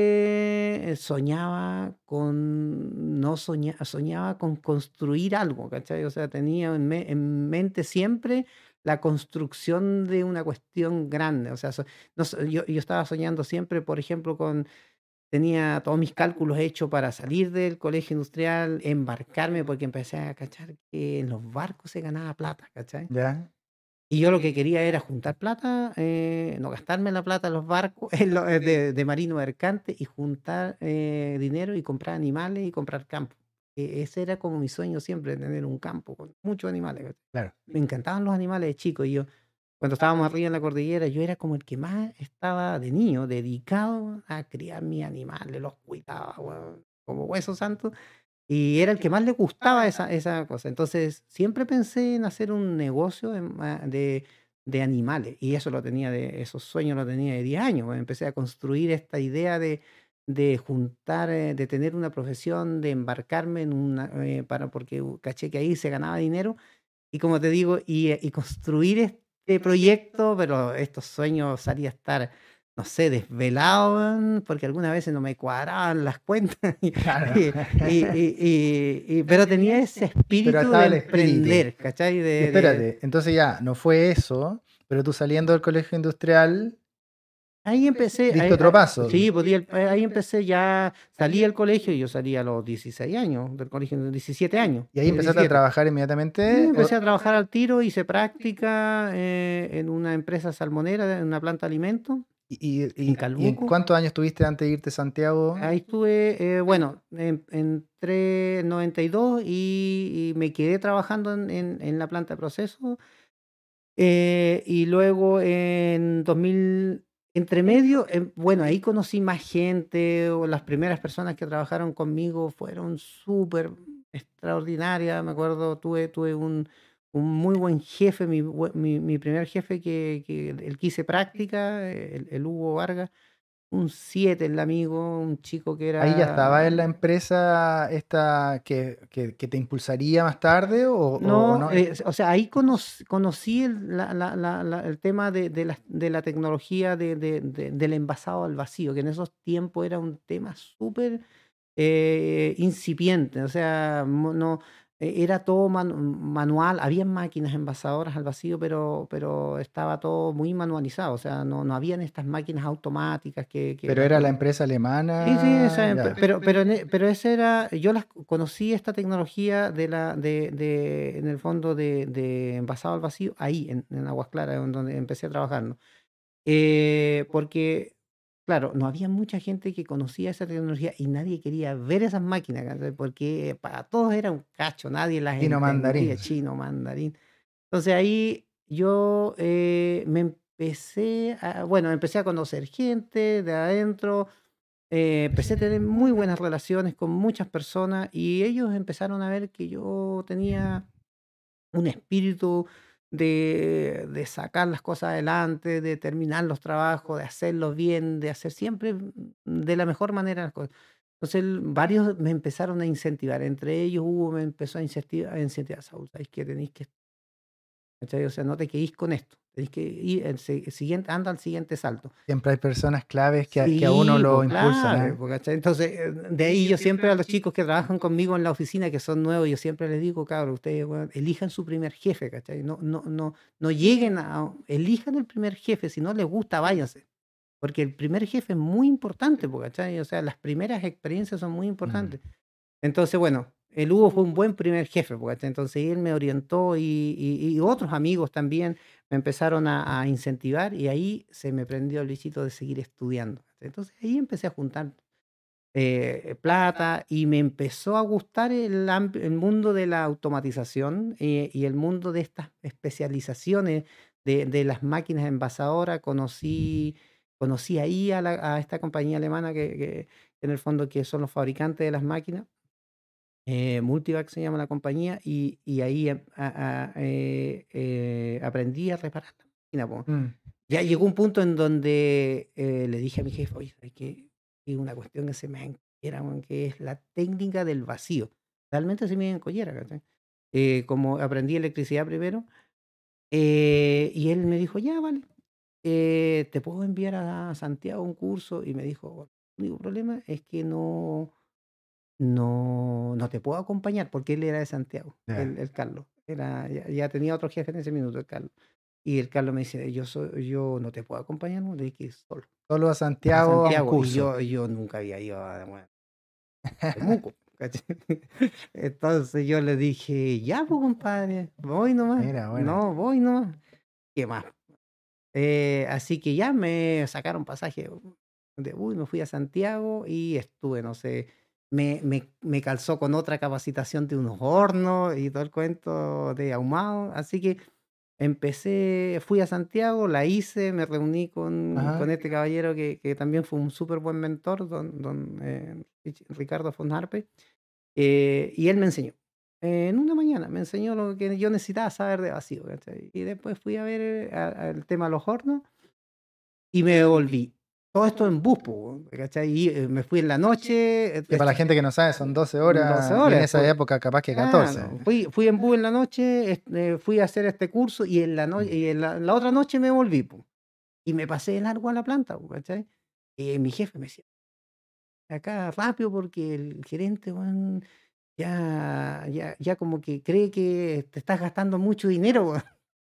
soñaba con, no soñaba con construir algo, ¿cachai? O sea, tenía en mente siempre la construcción de una cuestión grande. O sea, no yo estaba soñando siempre, por ejemplo, tenía todos mis cálculos hechos para salir del colegio industrial, embarcarme, porque empecé a cachar que en los barcos se ganaba plata, ¿cachai? Ya. Y yo lo que quería era juntar plata, no gastarme la plata en los barcos de marino mercante y juntar dinero y comprar animales y comprar campo. Ese era como mi sueño siempre, tener un campo con muchos animales, ¿cachai? Claro. Me encantaban los animales de chico y yo, cuando estábamos arriba en la cordillera, yo era como el que más estaba de niño, dedicado a criar mis animales, los cuidaba, weón, como hueso santo. Y era el que más le gustaba esa cosa. Entonces, siempre pensé en hacer un negocio de animales, y eso lo tenía esos sueños los tenía de 10 años. Bueno, empecé a construir esta idea de juntar, de tener una profesión, de embarcarme en una, porque caché que ahí se ganaba dinero, y como te digo, y construir este proyecto, pero estos sueños salía a estar, no sé, desvelado, weón, porque algunas veces no me cuadraban las cuentas, Claro. pero tenía ese Pero espíritu estaba de el espíritu. emprender, ¿cachai? Y espérate, entonces ya, no fue eso, pero tú saliendo del colegio industrial, Ahí empecé, diste otro paso. sí, pues ahí empecé, ya salí del colegio, yo salí a los 16 años del colegio, 17 años, Y ahí tenía empezaste a 17. trabajar Sí, inmediatamente. empecé a trabajar al tiro, hice práctica en una empresa salmonera, en una planta de alimentos, en ¿Y en Calbuco. cuántos años tuviste antes de irte a Santiago? Ahí estuve, bueno, entré en 92 y me quedé trabajando en la planta de proceso. Y luego en 2000, entre medio, bueno, ahí conocí más gente, o las primeras personas que trabajaron conmigo fueron súper extraordinarias. Me acuerdo, tuve un muy buen jefe, mi primer jefe el que hice práctica, el Hugo Vargas, un 7 el amigo, un chico que ¿Ahí ya estaba en la era. empresa esta que te impulsaría más tarde o No, no? o sea, ahí conocí el tema de la tecnología del envasado al vacío, que en esos tiempos era un tema súper incipiente. O sea, no, era todo manual, había máquinas envasadoras al vacío, pero estaba todo muy manualizado. O sea, no habían estas máquinas automáticas que Pero las era la que. empresa Sí, sí, alemana, ya. pero ese era, yo conocí esta tecnología en el fondo de envasado al vacío, ahí en Aguas Claras, en donde empecé a trabajar, ¿no? Porque, claro, no había mucha gente que conocía esa tecnología y nadie quería ver esas máquinas, ¿cachai? Porque para todos era un cacho, nadie las Chino mandarín. entendía, chino, mandarín. Entonces ahí yo bueno, empecé a conocer gente de adentro. Empecé a tener muy buenas relaciones con muchas personas y ellos empezaron a ver que yo tenía un espíritu de sacar las cosas adelante, de terminar los trabajos, de hacerlos bien, de hacer siempre de la mejor manera las cosas. Entonces, varios me empezaron a incentivar. Entre ellos, Hugo me empezó a incentivar, Saúl, ¿sabes qué? Tenéis que, ¿cachai? O sea, no te quedéis con esto. Tenéis que ir, el siguiente, anda al siguiente salto. Siempre hay personas claves que a uno Sí, lo pues impulsan, claro, ¿eh? pues, ¿cachai? Entonces, de ahí yo siempre a los chicos que trabajan conmigo en la oficina, que son nuevos, yo siempre les digo, cabrón, ustedes, weón, elijan su primer jefe, ¿cachai? No lleguen elijan el primer jefe, si no les gusta, váyanse. Porque el primer jefe es muy importante, pues, ¿cachai? O sea, las primeras experiencias son muy Mm. importantes. Entonces, bueno, el Hugo fue un buen primer jefe, porque entonces él me orientó y otros amigos también me empezaron a incentivar y ahí se me prendió el bichito de seguir estudiando. Entonces ahí empecé a juntar plata y me empezó a gustar el mundo de la automatización y el mundo de estas especializaciones de las máquinas envasadoras. Conocí ahí a esta compañía alemana que en el fondo que son los fabricantes de las máquinas. Multivac se llama la compañía, y ahí aprendí a reparar la máquina, po. Mm. Ya llegó un punto en donde le dije a mi jefe, oye, ¿sabes qué? Hay una cuestión que se me encollera, weón, que es la técnica del vacío. Realmente se me encollera, ¿cachai? como aprendí electricidad primero, y él me dijo, ya, vale, te puedo enviar a Santiago un curso, y me dijo, el único problema es que no te puedo acompañar, porque él era de Santiago, Ya. el Carlos. Ya tenía otro jefe en ese minuto, el Carlos. Y el Carlos me dice, yo no te puedo acompañar, no, le dije solo. Solo a A Santiago a un Santiago, y curso. yo nunca había ido a Temuco, ¿cachai? Entonces yo le dije, ya, pues, compadre, voy nomás. Mira, bueno. No, voy nomás. ¿Qué más? Así que ya me sacaron pasaje me fui a Santiago y estuve, no sé, me calzó con otra capacitación de unos hornos y todo el cuento de ahumado. Así que fui a Santiago, la hice, me reuní con Ajá. este caballero que también fue un súper buen mentor, don Ricardo von Harpe, y él me enseñó. En una mañana me enseñó lo que yo necesitaba saber de vacío, ¿cachai? Y después fui a ver el tema de los hornos y me volví. Todo esto en bus, po, ¿cachai? Y me fui en la noche, Que para la gente que no sabe, son 12 12 horas y en horas. esa época capaz que 14. Claro, fui en bus en la noche, fui a hacer este curso y en la otra noche me volví, po, y me pasé de largo a la planta, po, ¿cachai? Y mi jefe me decía, acá rápido porque el gerente, weón, ya como que cree que te estás gastando mucho dinero, weón.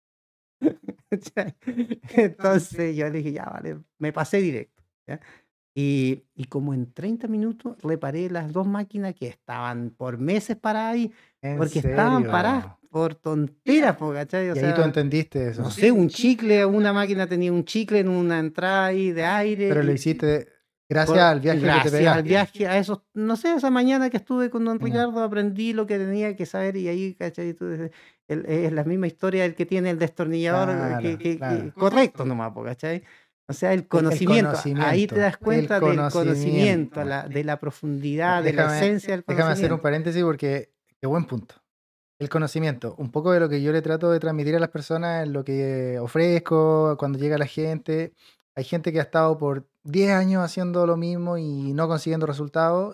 ¿Cachai? Entonces yo le dije, ya, vale, me pasé directo, ¿ya? Y como en 30 minutos reparé las 2 máquinas que estaban por meses paradas ahí, ¿En porque estaban paradas serio? por tonteras, po, ¿cachai? O Y ahí tú sea, entendiste no eso. sé, un chicle, una máquina tenía un chicle en una entrada ahí de aire Pero lo y hiciste gracias al viaje que te gracias al pegaste. viaje, a esos, no sé, esa mañana que estuve con don Ya. Ricardo aprendí lo que tenía que saber y ahí, ¿cachai? Tú dices, es la misma historia del que tiene el destornillador Claro, claro. correcto nomás, po, ¿cachai? O sea, el El conocimiento, ahí te conocimiento. das El cuenta del conocimiento, conocimiento. de la profundidad, de la Déjame, esencia del déjame hacer un conocimiento. paréntesis porque qué buen punto. El conocimiento, un poco de lo que yo le trato de transmitir a las personas en lo que ofrezco, cuando llega la gente. Hay gente que ha estado por 10 años haciendo lo mismo y no consiguiendo resultados.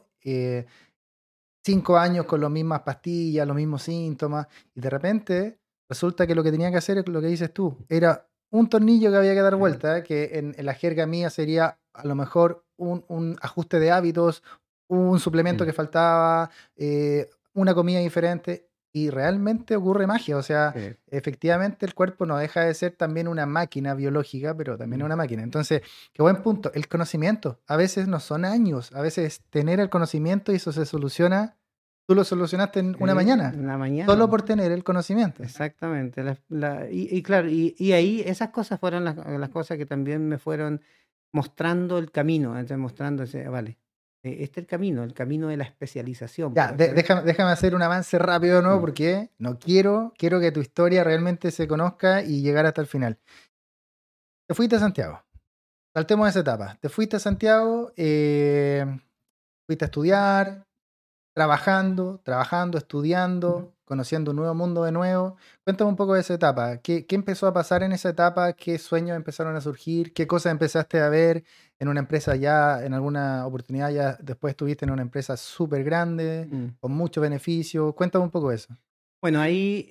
5 años con las mismas pastillas, los mismos síntomas. Y de repente resulta que lo que tenía que hacer es lo que dices tú. Era un tornillo que había que dar vuelta, que en la jerga mía sería a lo mejor un ajuste de hábitos, un suplemento que faltaba, una comida diferente. Y realmente ocurre magia. O sea, Sí. efectivamente el cuerpo no deja de ser también una máquina biológica, pero también es una máquina. Entonces, qué buen punto. El conocimiento. A veces no son años. A veces tener el conocimiento y eso se soluciona. Tú lo solucionaste en una Sí, mañana. en la mañana. Solo por tener el conocimiento. Exactamente. Y claro, y ahí esas cosas fueron las cosas que también me fueron mostrando el camino, entonces mostrando vale, este es el camino de la especialización, Ya, po, ¿cachai? déjame hacer un avance rápido de nuevo Mm. porque no quiero que tu historia realmente se conozca y llegar hasta el final. Te fuiste a Santiago. Saltemos esa etapa. Te fuiste a Santiago, fuiste a estudiar, trabajando, estudiando, conociendo un nuevo mundo de nuevo. Cuéntame un poco de esa etapa. ¿Qué empezó a pasar en esa etapa? ¿Qué sueños empezaron a surgir? ¿Qué cosas empezaste a ver en una empresa ya, en alguna oportunidad ya después estuviste en una empresa súper grande, Mm. con muchos beneficios? Cuéntame un poco de eso. Bueno, ahí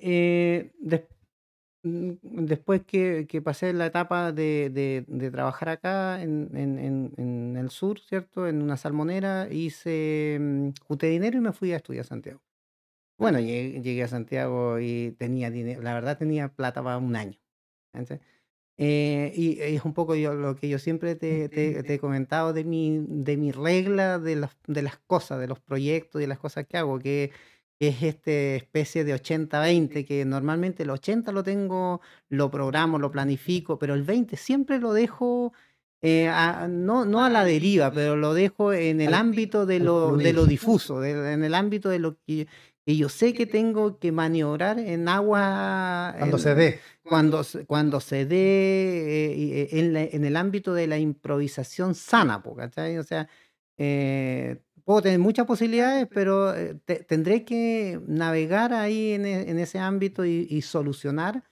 después que pasé la etapa de trabajar acá en el sur, ¿cierto? En una salmonera, junté dinero y me fui a estudiar a Santiago. Bueno, llegué a Santiago y tenía dinero, la verdad tenía plata para un año. ¿Cachai? Y es un poco lo que yo siempre te he comentado de mi regla de las cosas, de los proyectos y de las cosas que hago, que es especie de 80-20, que normalmente el 80 lo programo, lo planifico, pero el 20 siempre lo dejo, no a la deriva, pero lo dejo en el Al- ámbito de al lo fluir. difuso, en el ámbito de lo que yo sé que tengo que maniobrar en agua, Cuando se dé. cuando se dé, en el ámbito de la improvisación sana, po, ¿cachai? O sea, puedo tener muchas posibilidades, pero tendré que navegar ahí en ese ámbito y solucionar.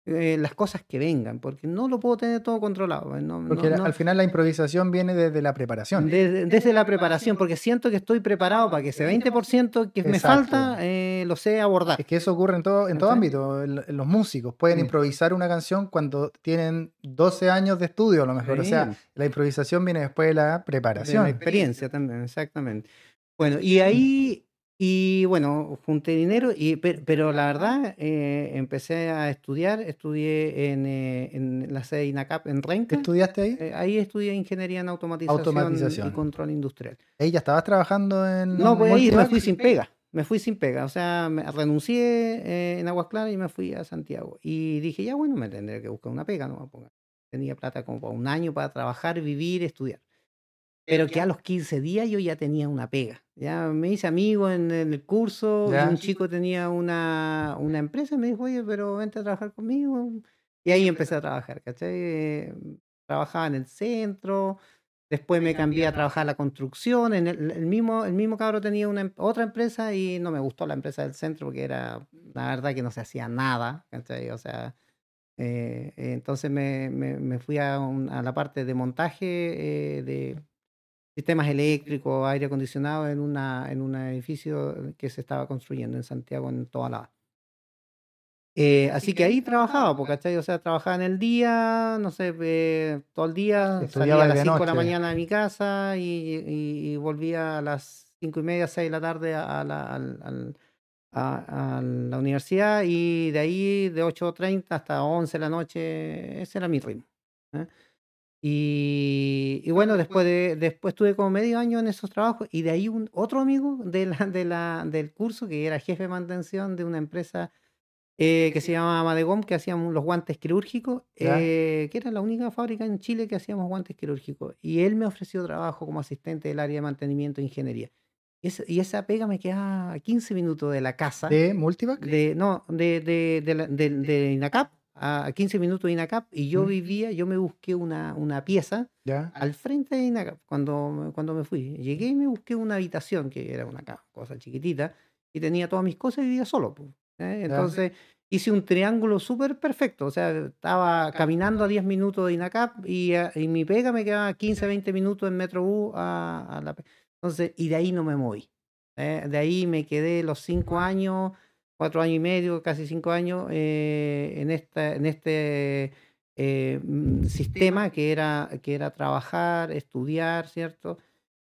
las cosas que vengan, porque no lo puedo tener todo controlado. Porque al final la improvisación viene desde la preparación. Desde la preparación, porque siento que estoy preparado para que ese 20% que me Exacto. falta lo sé abordar. Es que eso ocurre en todo ¿Cachai? ámbito. Los músicos pueden Sí. improvisar una canción cuando tienen 12 años de estudio, a lo mejor. O sea, Sí. la improvisación viene después de la De la preparación. experiencia también, exactamente. Bueno, y ahí, bueno, junté dinero, pero la verdad, empecé a estudiar, estudié en la sede INACAP en ¿Qué Renca. estudiaste ahí? Ahí estudié ingeniería en automatización y Automatización. control industrial. ¿Ahí ya estabas trabajando en No, pues ahí me Multivac? fui sin pega. Me fui sin pega. O sea, renuncié en Aguas Claras y me fui a Santiago. Y dije, ya bueno, me tendré que buscar una pega, ¿no? Porque tenía plata como para un año para trabajar, vivir, estudiar. Pero que a los 15 días yo ya tenía una pega. Ya me hice amigo en el curso y Ya. un chico tenía una empresa y me dijo, oye, pero vente a trabajar conmigo. Y ahí empecé a trabajar, ¿cachai? Trabajaba en el centro, después me cambié a trabajar en la construcción. El mismo cabro tenía otra empresa y no me gustó la empresa del centro porque era, la verdad que no se hacía nada, ¿cachai? O sea, entonces me fui a la parte de montaje de sistemas eléctricos, aire acondicionado en un edificio que se estaba construyendo en Santiago, en Tobalaba. Así que ahí trabajaba, ¿cachai? O sea, trabajaba en el día, no sé, todo el día, salía Estudiaba a las de 5 de la noche. mañana de mi casa y volvía a las 5:30, 6 de la tarde a la universidad, y de ahí de 8:30 hasta 11 de la noche, ese era mi ritmo. ¿Eh? Y bueno, después tuve como medio año en esos trabajos, y de ahí otro amigo del curso, que era jefe de mantención de una empresa que se llamaba Madegom, que hacíamos los guantes quirúrgicos, Ya. que era la única fábrica en Chile que hacíamos guantes quirúrgicos. Y él me ofreció trabajo como asistente del área de mantenimiento e ingeniería. Y esa pega me quedaba a 15 minutos de la casa. ¿De Multivac? De INACAP, a 15 minutos de INACAP, y yo ¿Mm? me busqué una pieza Ya. al frente de INACAP cuando me fui. Llegué y me busqué una habitación, que era una cosa chiquitita, y tenía todas mis cosas y vivía solo, pues, ¿eh? Ya. Entonces hice un triángulo súper perfecto. O sea, estaba caminando a 10 minutos de INACAP y mi pega me quedaba 15, 20 minutos en Metrobús a la pega. Entonces, y de ahí no me moví. De ahí me quedé los 5 años, 4 años y medio, casi 5 años, en este sistema que era trabajar, estudiar, ¿cierto?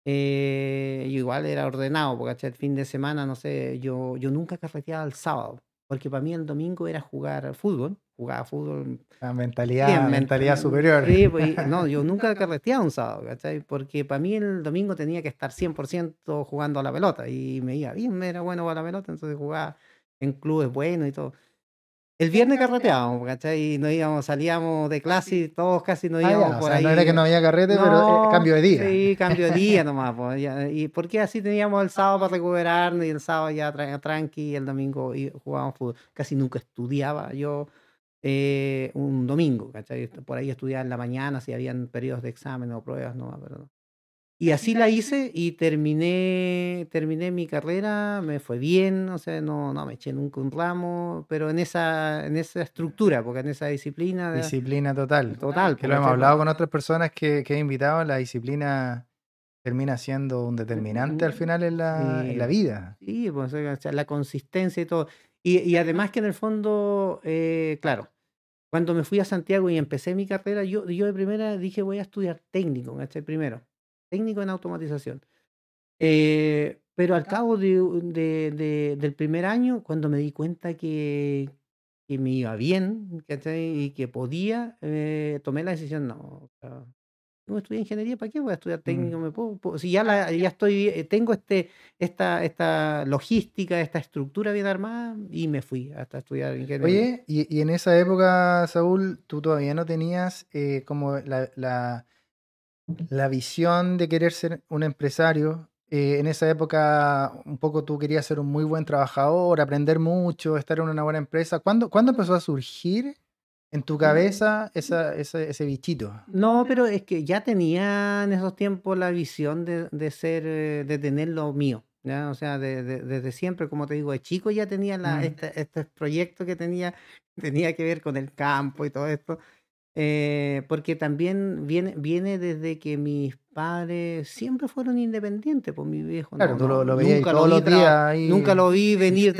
Igual era ordenado, porque ¿cachai? El fin de semana, no sé, yo nunca carreteaba el sábado, porque para mí el domingo era jugar fútbol, jugaba fútbol. La Bien, mentalidad superior. sí, pues, no, yo nunca carreteaba un sábado, ¿cachai? Porque para mí el domingo tenía que estar 100% jugando a la pelota, y me iba bien, me era bueno para la pelota, entonces jugaba en clubes buenos y todo. El viernes carreteábamos, ¿cachai? Y salíamos de clase y todos casi nos Ah, íbamos ya. O por sea, no era ahí. que no había carrete, pero No, cambio de día. sí, cambio de día nomás, pues, y porque así teníamos el sábado para recuperarnos, y el sábado ya tranqui, y el domingo jugábamos fútbol. Casi nunca estudiaba yo un domingo, ¿cachai? Por ahí estudiaba en la mañana si habían periodos de examen o pruebas, no, pero no. Y así la hice y terminé mi carrera, me fue bien, o sea, no me eché nunca un ramo, pero en esa estructura, porque en esa disciplina Disciplina total. total, Que lo hemos ¿cachai? hablado con otras personas que he invitado, la disciplina termina siendo un determinante al final en la vida. Sí, pues, o sea, la consistencia y todo. Y además que en el fondo, claro, cuando me fui a Santiago y empecé mi carrera, yo de primera dije, voy a estudiar técnico, ¿cachai? Primero, técnico en automatización. Pero al cabo del primer año, cuando me di cuenta que me iba bien, ¿cachai? Y que podía, tomé la decisión, no, o sea, no estudié ingeniería, ¿para qué voy a estudiar técnico? Si ya estoy, tengo esta logística, esta estructura bien armada, y me fui hasta estudiar ingeniería. Oye, y en esa época, Saúl, tú todavía no tenías como la visión de querer ser un empresario. En esa época, un poco tú querías ser un muy buen trabajador, aprender mucho, estar en una buena empresa. ¿Cuándo empezó a surgir en tu cabeza ese bichito? No, pero es que ya tenía en esos tiempos la visión de tener lo mío. ¿ya? O sea, desde siempre, como te digo, de chico ya tenía este proyecto que tenía que ver con el campo y todo esto. Porque también viene desde que mis padres siempre fueron independientes, pues mi viejo Claro, tú lo veías ahí nunca lo todos vi los días ahí. nunca lo vi venir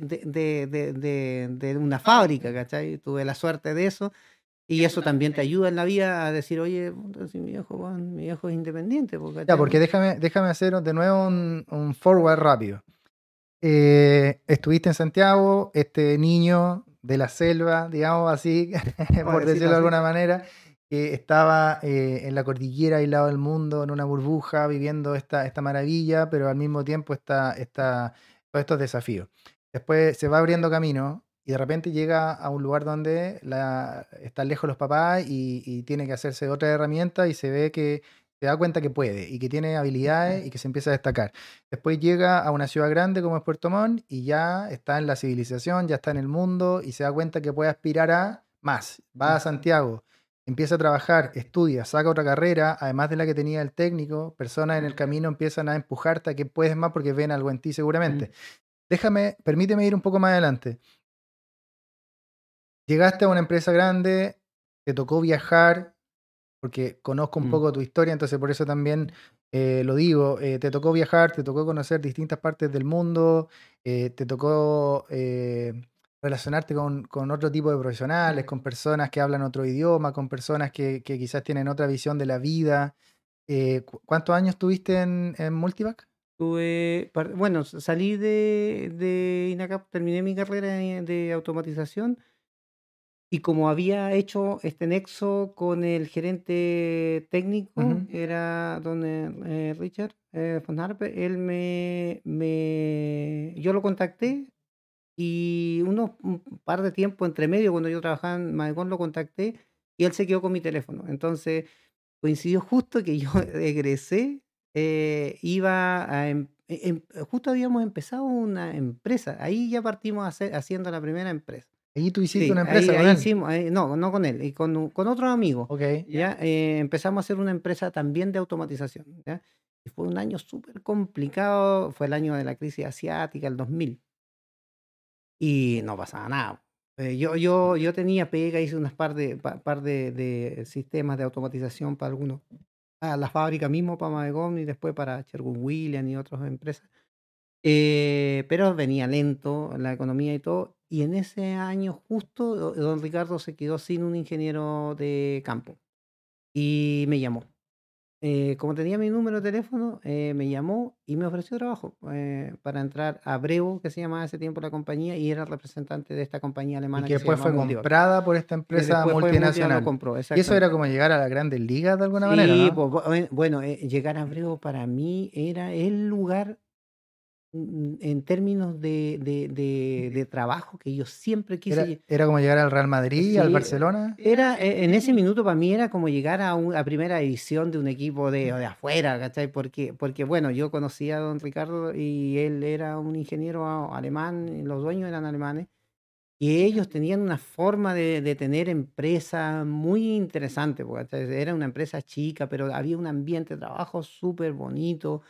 de una fábrica, ¿cachai? Tuve la suerte de eso y eso también te ayuda en la vida a decir, oye, puta, si mi viejo es independiente, pues, Ya, ¿cachai? porque déjame hacer de nuevo un forward rápido. Estuviste en Santiago, este niño de la selva, digamos así, por decirlo de alguna manera, que estaba en la cordillera, aislado del mundo, en una burbuja, viviendo esta maravilla, pero al mismo tiempo todos estos desafíos. Después se va abriendo camino y de repente llega a un lugar donde están lejos los papás y tiene que hacerse otra herramienta y se ve que se da cuenta que puede y que tiene habilidades y que se empieza a destacar. Después llega a una ciudad grande como es Puerto Montt y ya está en la civilización, ya está en el mundo y se da cuenta que puede aspirar a más. Va a Santiago, empieza a trabajar, estudia, saca otra carrera, además de la que tenía el técnico, personas en el camino empiezan a empujarte a que puedes más porque ven algo en ti seguramente. Permíteme ir un poco más adelante. Llegaste a una empresa grande, te tocó viajar, porque conozco un poco tu historia, entonces por eso también lo digo. Te tocó viajar, te tocó conocer distintas partes del mundo, te tocó relacionarte con otro tipo de profesionales, con personas que hablan otro idioma, con personas que quizás tienen otra visión de la vida. ¿Cuántos años tuviste en Multivac? Bueno, salí de INACAP, terminé mi carrera de automatización y como había hecho este nexo con el gerente técnico, Ujú. era don Richard von Harpe, yo lo contacté y un par de tiempo entre medio, cuando yo trabajaba en Malecón, lo contacté y él se quedó con mi teléfono. Entonces coincidió justo que yo egresé, iba justo habíamos empezado una empresa, ahí ya partimos haciendo la primera empresa. Ahí tú hiciste Sí, una empresa con ahí él. hicimos, no con él, y con otros amigos, Ok. ¿ya? Empezamos a hacer una empresa también de automatización, ¿ya? Y fue un año súper complicado, fue el año de la crisis asiática, el 2000, y no pasaba nada. Yo tenía pega, hice unas par de sistemas de automatización para algunos, a la fábrica mismo, para Madegon y después para Sherwin-Williams y otras empresas. Pero venía lento la economía y todo, y en ese año justo don Ricardo se quedó sin un ingeniero de campo y me llamó. Como tenía mi número de teléfono, me llamó y me ofreció trabajo para entrar a Brevo, que se llamaba ese tiempo la compañía, y era representante de esta compañía Y alemana que que se después llama fue Multivac, comprada por esta que empresa después fue Multivac, lo multinacional. compró, Y eso era exactamente. como llegar a las grandes ligas de alguna manera, Sí, ¿no? pues bueno, llegar a Brevo para mí era el lugar en términos de trabajo que yo siempre quise. Era como llegar al Real Madrid, al Sí, Barcelona. en ese minuto para mí era como llegar a primera división de un equipo de afuera, ¿cachai? Porque, bueno, yo conocía a don Ricardo y él era un ingeniero alemán, y los dueños eran alemanes, y ellos tenían una forma de tener empresa muy interesante, ¿cachai? Era una empresa chica, pero había un ambiente de trabajo súper bonito,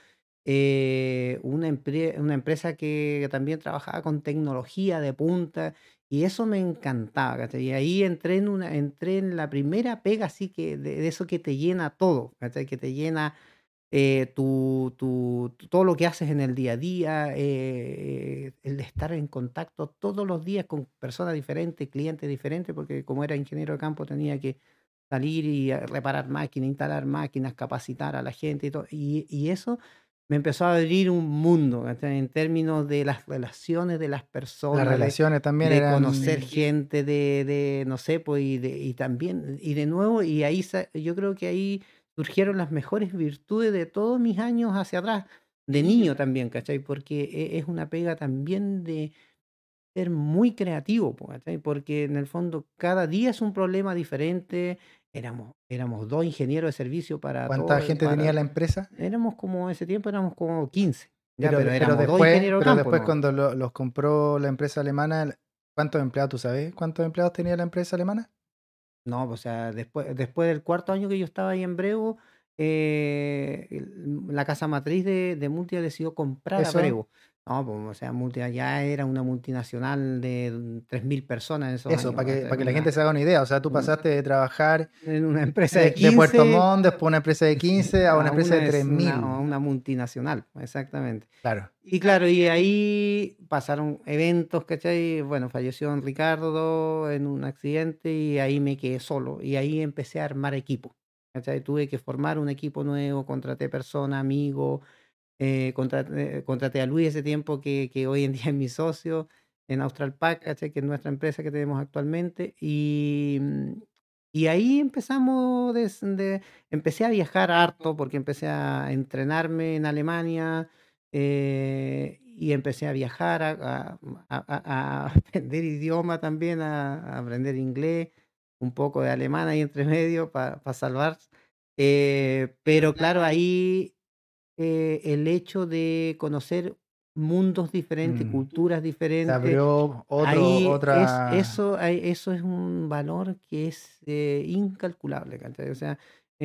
una empresa que también trabajaba con tecnología de punta, y eso me encantaba, ¿cachai? Y ahí entré en la primera pega, así que de eso que te llena todo, ¿cachai? Que te llena todo lo que haces en el día a día, el estar en contacto todos los días con personas diferentes, clientes diferentes, porque como era ingeniero de campo tenía que salir y reparar máquinas, instalar máquinas, capacitar a la gente y todo. Y eso me empezó a abrir un mundo, ¿cachai? En términos de las relaciones de las Las personas, relaciones también de conocer eran. gente, no sé, pues, y también, y de nuevo, y ahí yo creo que ahí surgieron las mejores virtudes de todos mis años hacia atrás, de niño también, ¿cachai? Porque es una pega también de ser muy creativo, po, ¿cachai? Porque en el fondo cada día es un problema diferente. Éramos dos ingenieros de servicio para ¿Cuánta todo, gente tenía la empresa? éramos como, ese tiempo éramos como 15, ya, pero Pero éramos dos después, ingenieros de pero campo, después ¿no? cuando los compró la empresa alemana, ¿cuántos empleados tú sabes? ¿Cuántos empleados tenía la empresa alemana? No, o sea, después del cuarto año que yo estaba ahí en Brevo, la casa matriz de Multia decidió comprar a Eso, Prevo. No, pues, o sea, Multia ya era una multinacional de 3.000 personas en esos eso, años, para ¿cachai? que la gente se haga una idea. O sea, tú pasaste de trabajar En una empresa de de Puerto 15 Montt, después una empresa de 15 a una a empresa de a 3.000. una multinacional, exactamente. Claro. Y claro, y ahí pasaron eventos, ¿cachai? Bueno, falleció don Ricardo en un accidente y ahí me quedé solo. Y ahí empecé a armar equipo, ¿cachai? Tuve que formar un equipo nuevo, contraté personas, amigos, contraté a Luis ese tiempo que hoy en día es mi socio en Austral Pack, ¿cachai? Que es nuestra empresa que tenemos actualmente. Y ahí empecé a viajar harto porque empecé a entrenarme en Alemania, y empecé a viajar, a aprender idioma también, a aprender inglés, un poco de alemán ahí entre medio para salvar. Pero claro, ahí el hecho de conocer mundos diferentes, Mm. culturas Se diferentes, abrió ahí otra. eso es un valor que es incalculable, ¿cachai? O sea,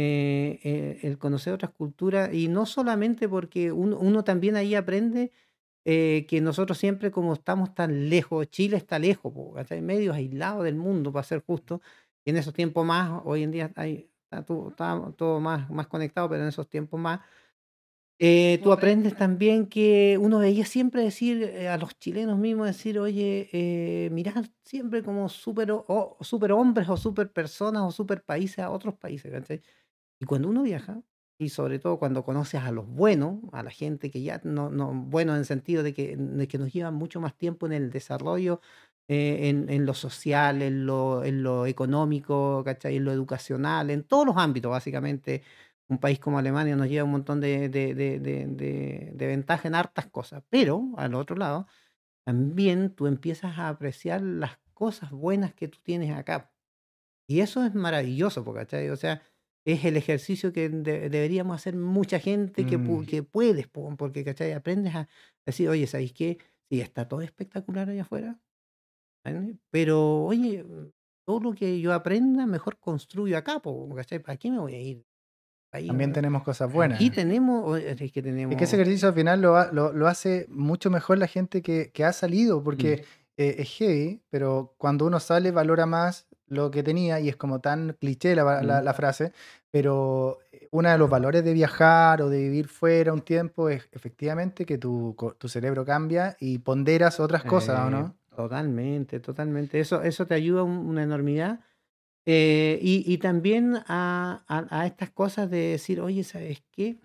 el conocer otras culturas, y no solamente porque uno también ahí aprende que nosotros siempre, como estamos tan lejos, Chile está lejos, po, ¿cachai? Medio aislado del mundo, para ser justo, y en esos tiempos más, hoy en día está todo más conectado, pero en esos tiempos más tú aprendes también que uno veía siempre decir, a los chilenos mismos decir, oye, mirar siempre como super hombres o super personas o super países a otros países, ¿cachai? Y cuando uno viaja, y sobre todo cuando conoces a los buenos, a la gente que ya bueno en el sentido de que nos llevan mucho más tiempo en el desarrollo, en lo social, en lo económico, ¿cachai? En lo educacional, en todos los ámbitos, básicamente. Un país como Alemania nos lleva un montón de ventaja en hartas cosas, pero al otro lado, también tú empiezas a apreciar las cosas buenas que tú tienes acá. Y eso es maravilloso, po, ¿cachai? O sea, es el ejercicio que deberíamos hacer mucha gente Mm. que puedes, po, porque, ¿cachai? Aprendes a decir, oye, ¿sabéis qué? Sí, está todo espectacular allá afuera, ¿vale? Pero, oye, todo lo que yo aprenda, mejor construyo acá, po, ¿cachai? ¿Para qué me voy a ir? Ahí, También tenemos cosas aquí buenas. tenemos, es que Es que ese tenemos. ejercicio al final lo hace mucho mejor la gente que ha salido, Mm, porque es heavy, pero cuando uno sale valora más lo que tenía, y es como tan cliché mm, la frase, pero uno de los valores de viajar o de vivir fuera un tiempo es efectivamente que tu cerebro cambia y ponderas otras cosas, ¿o no? totalmente, totalmente. Eso te ayuda una enormidad. Y también a estas cosas de decir, oye, ¿sabes qué?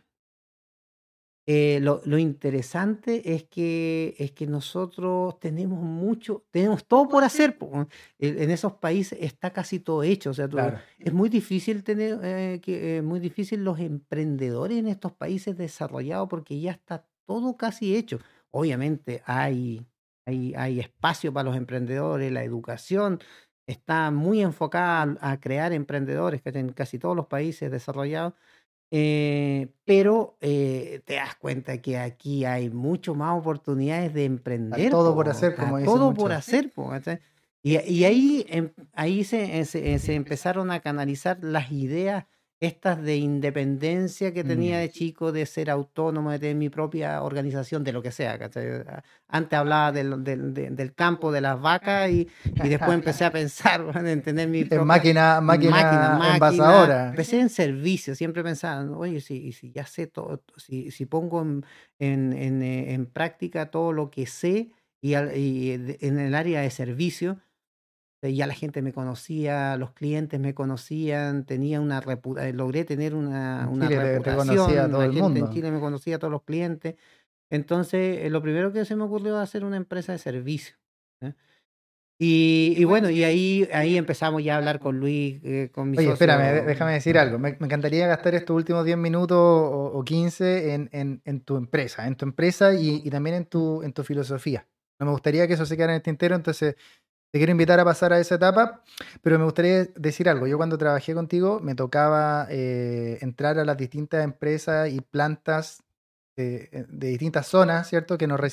Lo interesante es que nosotros tenemos todo por hacer, po. En esos países está casi todo hecho. O sea, Claro. es muy difícil muy difícil los emprendedores en estos países desarrollados porque ya está todo casi hecho. Obviamente hay espacio para los emprendedores, la educación está muy enfocada a crear emprendedores que en casi todos los países desarrollados, pero te das cuenta que aquí hay mucho más oportunidades de Está emprender, todo por po, hacer, está como dicen todo por muchos. hacer, po, ¿cachai? Y ahí se empezaron a canalizar las ideas estas de independencia que tenía Mm. de chico, de ser autónomo, de tener mi propia organización, de lo que sea, ¿cachai? Antes hablaba del campo, de las vacas, y después empecé a pensar, bueno, en tener mi En propia máquina máquina. envasadora. Empecé en servicio, siempre pensaba, ¿no? Oye, si ya sé todo, si pongo en práctica todo lo que sé en el área de servicio, ya la gente me conocía, los clientes me conocían, tenía logré tener una, En una Chile te conocía a reputación, todo la el gente en mundo. Chile me conocía, todos los clientes. Entonces, lo primero que se me ocurrió era hacer una empresa de servicio. ¿Ya? Y bueno, y ahí empezamos ya a hablar con Luis, con mi Oye, espérame, socio. déjame decir algo. Me encantaría gastar estos últimos 10 minutos o 15 en tu empresa y también en tu filosofía. No me gustaría que eso se quedara en el tintero, entonces te quiero invitar a pasar a esa etapa, pero me gustaría decir algo. Yo cuando trabajé contigo me tocaba entrar a las distintas empresas y plantas de distintas zonas, ¿cierto? Que nos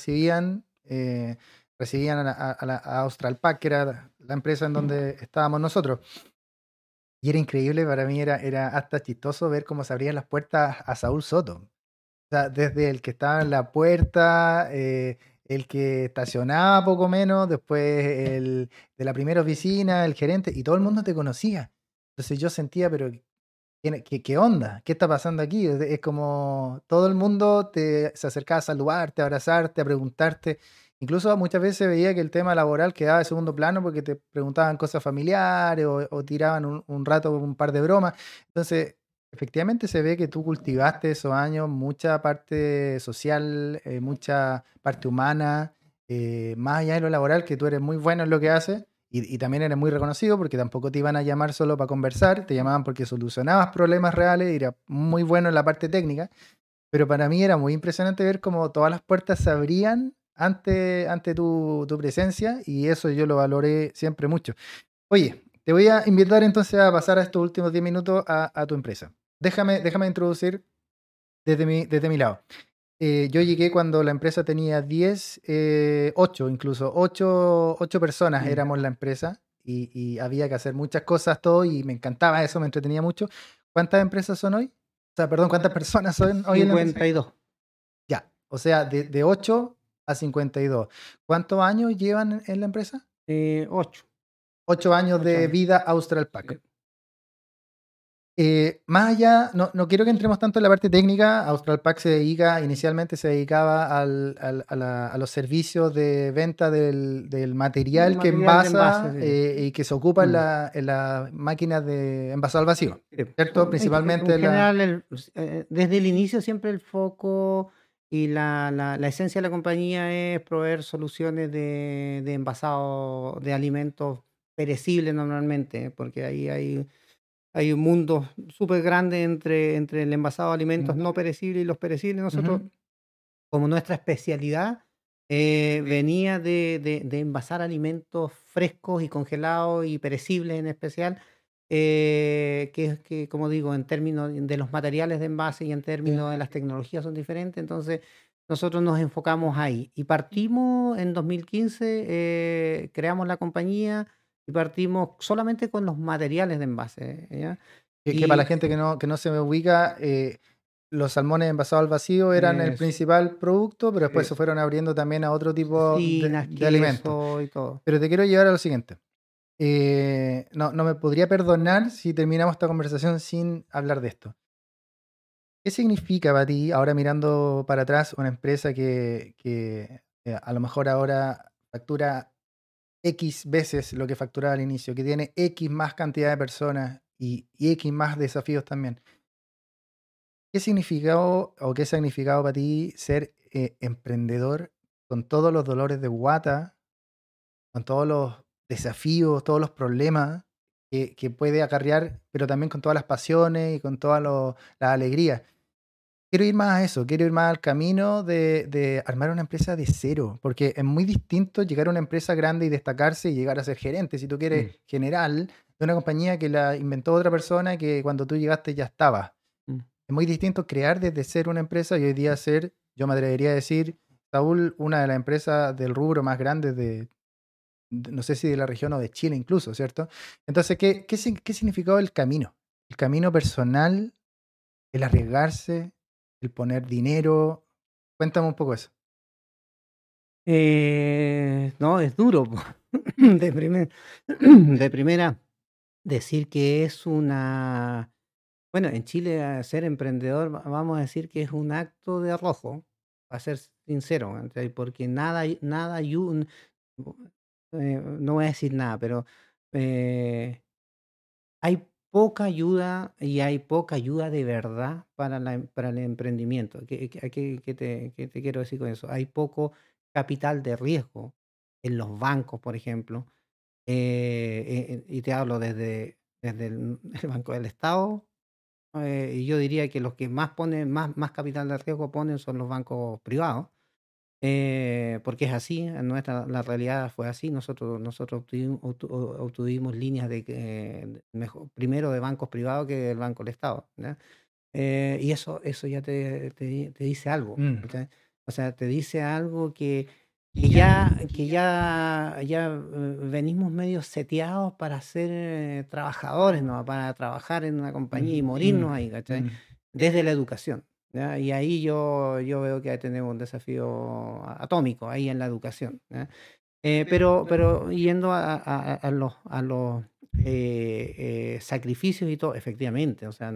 recibían a Austral Pack, que era la empresa en donde estábamos nosotros. Y era increíble, para mí era hasta chistoso ver cómo se abrían las puertas a Saúl Soto. O sea, desde el que estaba en la puerta, el que estacionaba poco menos, después el de la primera oficina, el gerente, y todo el mundo te conocía. Entonces yo sentía, pero ¿qué onda? ¿Qué está pasando aquí? Es como todo el mundo se acercaba a saludarte, a abrazarte, a preguntarte. Incluso muchas veces veía que el tema laboral quedaba de segundo plano porque te preguntaban cosas familiares o tiraban un rato un par de bromas. Entonces, efectivamente se ve que tú cultivaste esos años mucha parte social, mucha parte humana, más allá de lo laboral, que tú eres muy bueno en lo que haces. Y también eres muy reconocido porque tampoco te iban a llamar solo para conversar, te llamaban porque solucionabas problemas reales y eras muy bueno en la parte técnica. Pero para mí era muy impresionante ver cómo todas las puertas se abrían ante tu presencia y eso yo lo valoré siempre mucho. Oye, te voy a invitar entonces a pasar a estos últimos 10 minutos a tu empresa. Déjame introducir desde mi lado. Yo llegué cuando la empresa tenía 10, 8 incluso, 8 personas Mm. éramos la empresa y había que hacer muchas cosas, todo, y me encantaba eso, me entretenía mucho. ¿Cuántas empresas son hoy? O sea, perdón, ¿cuántas personas son hoy en la empresa? 52. Ya, o sea, de 8 a 52. ¿Cuántos años llevan en la empresa? 8. 8 años 8 de años. vida Austral Pack. Más allá, no quiero que entremos tanto en la parte técnica. Austral Pack inicialmente se dedicaba a los servicios de venta del material que Material de envase, envasa sí. y que se ocupa en Mm. las máquinas de envasado al vacío, Sí. ¿cierto? En Principalmente general, desde el inicio siempre el foco y la esencia de la compañía es proveer soluciones de envasado de alimentos perecibles normalmente, porque ahí hay un mundo súper grande entre el envasado de alimentos no perecibles y los perecibles. Nosotros, Ujú. como nuestra especialidad, venía de envasar alimentos frescos y congelados y perecibles en especial, que, como digo, en términos de los materiales de envase y en Sí. términos de las tecnologías son diferentes. Entonces, nosotros nos enfocamos ahí. Y partimos en 2015, creamos la compañía y partimos solamente con los materiales de envase, ¿ya? Que para la Y gente que no se me ubica, los salmones envasados al vacío eran el es principal producto, pero después eh, se fueron abriendo también a otro tipo de, cocinas, de alimentos. queso y todo. Pero te quiero llevar a lo siguiente. No me podría perdonar si terminamos esta conversación sin hablar de esto. ¿Qué significa para ti, ahora mirando para atrás, una empresa que a lo mejor ahora factura X veces lo que facturaba al inicio, que tiene X más cantidad de personas y X más desafíos también? ¿Qué significado o qué significado para ti ser emprendedor con todos los dolores de guata, con todos los desafíos, todos los problemas que puede acarrear, pero también con todas las pasiones y con todas las alegrías? Quiero ir más a eso, quiero ir más al camino de armar una empresa de cero, porque es muy distinto llegar a una empresa grande y destacarse y llegar a ser gerente, si tú Mm, quieres, general, de una compañía que la inventó otra persona que cuando tú llegaste ya estaba. mm. Es muy distinto crear desde ser una empresa y hoy día ser, yo me atrevería a decir, Saúl, una de las empresas del rubro más grandes no sé si de la región o de Chile incluso, ¿cierto? Entonces, ¿qué significaba el camino? El camino personal, el arriesgarse, el poner dinero. Cuéntame un poco eso. No, es duro, po. De primer de primera, decir que es una bueno, en Chile, ser emprendedor, vamos a decir que es un acto de arrojo, para ser sincero, ¿cachai? Porque nada no voy a decir nada, pero, eh hay poca ayuda y hay poca ayuda de verdad para el emprendimiento. ¿Qué te quiero decir con eso? Hay poco capital de riesgo en los bancos, por ejemplo, y te hablo desde el el Banco del Estado, y yo diría que los que más ponen más capital de riesgo ponen son los bancos privados. Porque es así, en la realidad fue así. Nosotros obtuvimos líneas primero de bancos privados que del Banco del Estado, ¿ya? Y eso ya te dice algo, Mm, ¿cachai? O sea, te dice algo que venimos medio seteados para ser trabajadores, ¿no? Para trabajar en una compañía y morirnos ahí, ¿cachai? Desde la educación, ¿ya? Y ahí yo veo que tenemos un desafío atómico ahí en la educación, ¿ya? Pero yendo a los sacrificios y todo, efectivamente, o sea,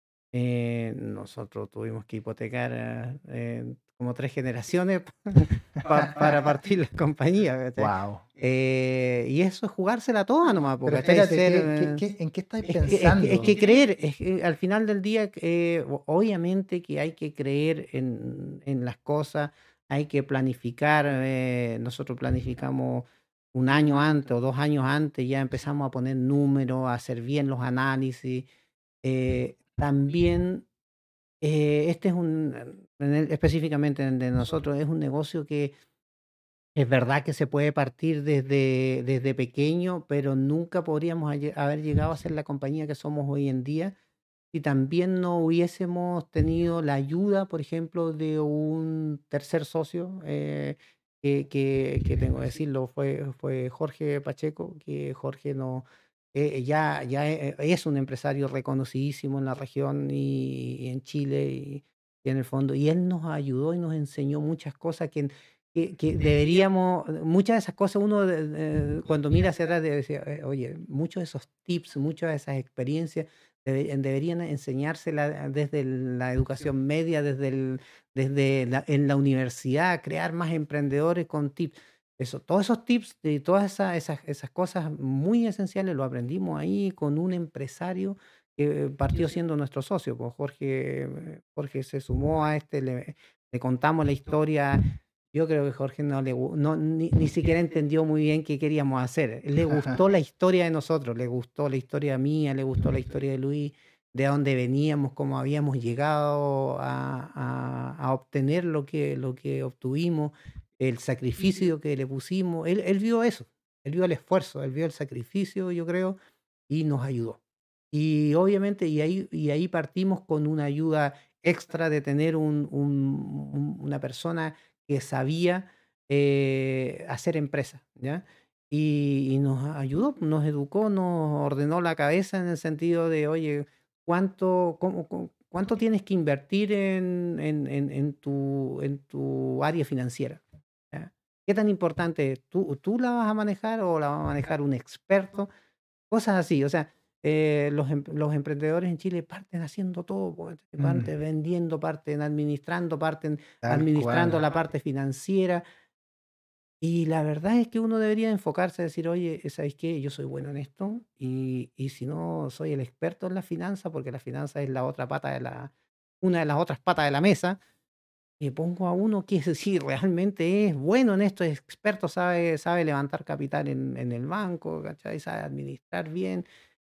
nosotros tuvimos que hipotecar como 3 generaciones para partir la compañía, ¿cachai? Wow. Y eso es jugársela toda nomás, Pero ¿cachai? espérate, ¿en qué estáis pensando? Es que creer, al final del día, obviamente que hay que creer en las cosas, hay que planificar. Nosotros planificamos 1 año antes o 2 años antes, ya empezamos a poner números, a hacer bien los análisis. También, este es específicamente el de nosotros, es un negocio que es verdad que se puede partir desde pequeño, pero nunca podríamos haber llegado a ser la compañía que somos hoy en día si también no hubiésemos tenido la ayuda, por ejemplo, de un tercer socio, que tengo que decirlo, fue Jorge Pacheco, que Jorge no, ya es un empresario reconocidísimo en la región y en Chile y en el fondo, y él nos ayudó y nos enseñó muchas cosas que deberíamos, muchas de esas cosas uno cuando mira hacia atrás debe decir, oye, muchos de esos tips, muchas de esas experiencias deberían enseñársela desde la educación media, en la universidad, crear más emprendedores con tips. Todos esos tips y todas esas cosas muy esenciales lo aprendimos ahí con un empresario que partió siendo nuestro socio. Pues Jorge se sumó a le contamos la historia. Yo creo que Jorge ni siquiera entendió muy bien qué queríamos hacer. Le gustó la historia de nosotros, le gustó la historia mía, le gustó la historia de Luis, de dónde veníamos, cómo habíamos llegado a obtener lo que obtuvimos, el sacrificio que le pusimos. Él vio eso, él vio el esfuerzo, él vio el sacrificio, yo creo, y nos ayudó. Y obviamente, y ahí partimos con una ayuda extra de tener una persona que sabía hacer empresa, ¿ya? Y nos ayudó, nos educó, nos ordenó la cabeza en el sentido de, oye, ¿cuánto tienes que invertir en tu área financiera? ¿Ya? ¿Qué tan importante es? ¿Tú la vas a manejar o la va a manejar un experto? Cosas así, o sea, los emprendedores en Chile parten haciendo todo, parten vendiendo, parten administrando, parten administrando la parte financiera. Y la verdad es que uno debería enfocarse a decir, oye, ¿sabes qué? Yo soy bueno en esto y si no soy el experto en la finanza, porque la finanza es una de las otras patas de la mesa, pongo a uno que sí realmente es bueno en esto, es experto, sabe levantar capital en el banco, ¿cachai? Sabe administrar bien.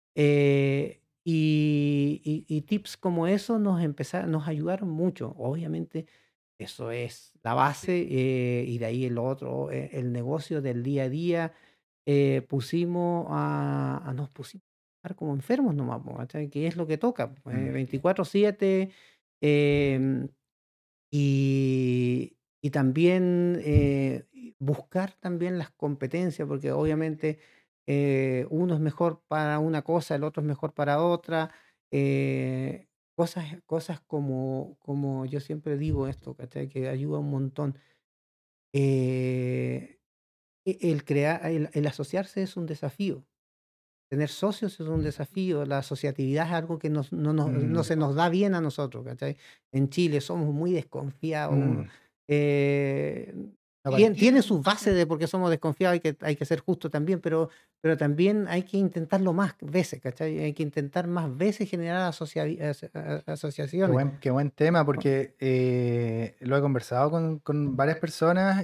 Y tips como eso nos ayudaron mucho. Obviamente, eso es la base, y de ahí el otro, el negocio del día a día. Nos pusimos a estar como enfermos nomás, po, ¿cachai? Que es lo que toca, 24/7. em, y también buscar también las competencias, porque obviamente uno es mejor para una cosa, el otro es mejor para otra. Cosas como yo siempre digo esto, ¿cachai? Que ayuda un montón. Eh, el asociarse es un desafío. Tener socios es un desafío. La asociatividad es algo que no se nos da bien a nosotros, ¿cachai? En Chile somos muy desconfiados. Eh, tiene sus bases de por qué somos desconfiados, hay que ser justo también, pero también hay que intentarlo más veces, ¿cachai? Hay que intentar más veces generar asociaciones. Qué buen tema, porque lo he conversado con varias personas.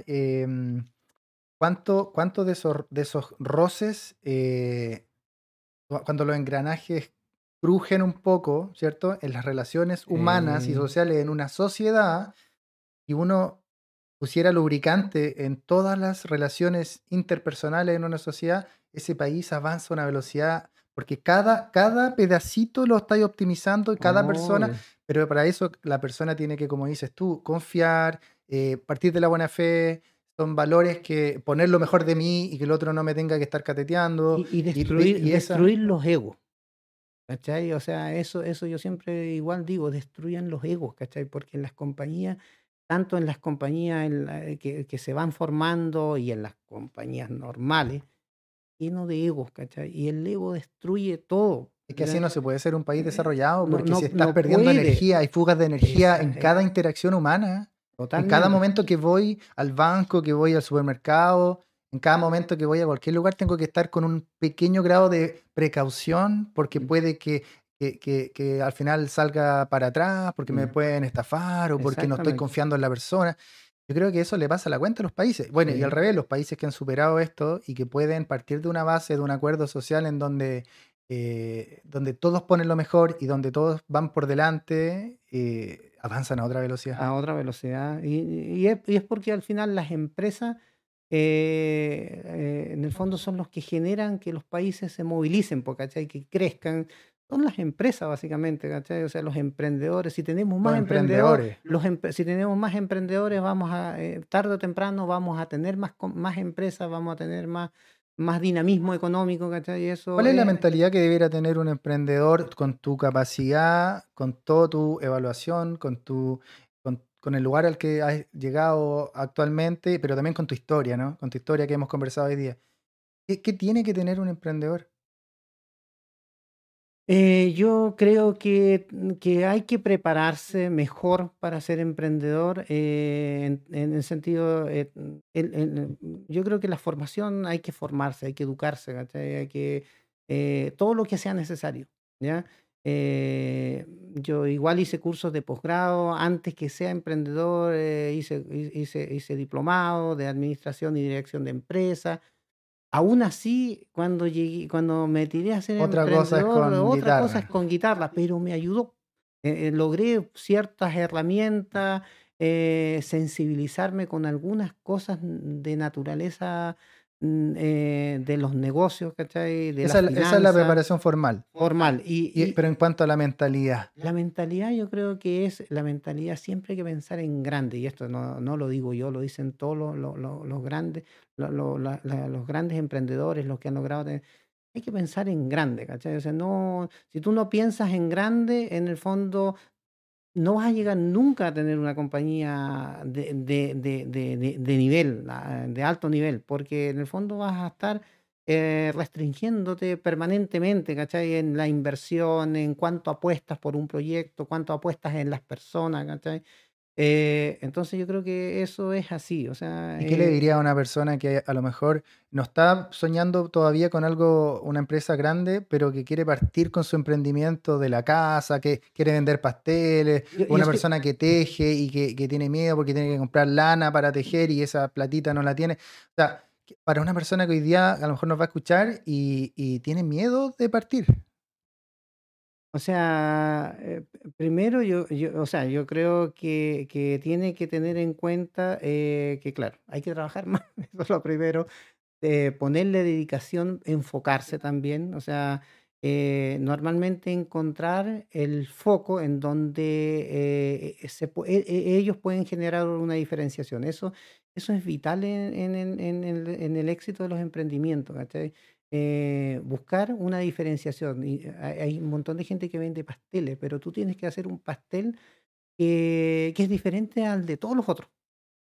¿Cuánto de esos roces, cuando los engranajes crujen un poco, ¿cierto? En las relaciones humanas y sociales en una sociedad, y uno pusiera lubricante en todas las relaciones interpersonales en una sociedad, ese país avanza a una velocidad, porque cada pedacito lo estáis optimizando y cada persona, Obvio. pero para eso la persona tiene que, como dices tú, confiar, partir de la buena fe, son valores que poner lo mejor de mí y que el otro no me tenga que estar cateteando. Y Y esa, destruir los egos, ¿cachai? O sea, eso yo siempre igual digo, destruyan los egos, ¿cachai? Porque en las compañías, tanto en las compañías que se van formando y en las compañías normales, lleno de egos, ¿cachai? Y el ego destruye todo. es que así no se puede ser un país Eh, desarrollado, No, porque si no, estás no perdiendo puede. energía, hay fugas de energía en Esa, cada interacción humana, en cada totalmente. momento que voy al banco, que voy al supermercado, en cada momento que voy a cualquier lugar, tengo que estar con un pequeño grado de precaución, porque Mm, puede que al final salga para atrás, porque me mm, pueden estafar o porque no estoy exactamente. confiando en la persona. Yo creo que eso le pasa a la cuenta a los países. Bueno, y al Sí. revés, los países que han superado esto y que pueden partir de una base, de un acuerdo social en donde todos ponen lo mejor y donde todos van por delante, avanzan a otra velocidad. A otra velocidad. Y es porque al final las empresas, en el fondo, son los que generan que los países se movilicen, po, ¿cachai? Que crezcan. Son las empresas, básicamente, ¿cachai? O sea, los emprendedores. Si tenemos Los más emprendedores, emprendedores. si tenemos más emprendedores, tarde o temprano, vamos a tener más empresas, vamos a tener más dinamismo económico, ¿cachai? Y ¿Cuál eso es la es. mentalidad que debiera tener un emprendedor con tu capacidad, con toda tu evaluación, con el lugar al que has llegado actualmente, pero también con tu historia, ¿no? Con tu historia que hemos conversado hoy día. ¿Qué tiene que tener un emprendedor? Yo creo que hay que prepararse mejor para ser emprendedor, en el sentido, yo creo que la formación hay que formarse, hay que educarse, ¿cachai? Todo lo que sea necesario, ¿ya? Yo igual hice cursos de posgrado, antes que sea emprendedor, hice diplomado de administración y dirección de empresas. Aún así, cuando me tiré a ser Otra cosa es emprendedor, con otra cosa es guitarra. con guitarra, pero me ayudó. Logré ciertas herramientas, sensibilizarme con algunas cosas de naturaleza, de los negocios, ¿cachai? De las Esa es la finanzas, preparación formal. formal. Pero en cuanto a la mentalidad, La mentalidad, yo creo que es la mentalidad, siempre hay que pensar en grande, y esto no lo digo yo, lo dicen todos los grandes, los grandes emprendedores, los que han logrado hay que pensar en grande, ¿cachai? O sea, no, si tú no piensas en grande, en el fondo no vas a llegar nunca a tener una compañía de nivel, de alto nivel, porque en el fondo vas a estar, restringiéndote permanentemente, ¿cachai? En la inversión, en cuánto apuestas por un proyecto, cuánto apuestas en las personas, ¿cachai? Entonces yo creo que eso es así, o sea, ¿y qué le diría a una persona que a lo mejor no está soñando todavía con algo, una empresa grande, pero que quiere partir con su emprendimiento de la casa, que quiere vender pasteles, yo, o yo una estoy, persona que teje y que tiene miedo porque tiene que comprar lana para tejer y esa platita no la tiene? O sea, para una persona que hoy día a lo mejor nos va a escuchar y tiene miedo de partir. O sea, primero o sea, yo creo que tiene que tener en cuenta, que claro, hay que trabajar más, eso es lo primero, ponerle dedicación, enfocarse también, o sea, normalmente encontrar el foco en donde, ellos pueden generar una diferenciación. Eso es vital en el éxito de los emprendimientos, ¿cachai? Buscar una diferenciación. Y hay un montón de gente que vende pasteles, pero tú tienes que hacer un pastel que es diferente al de todos los otros.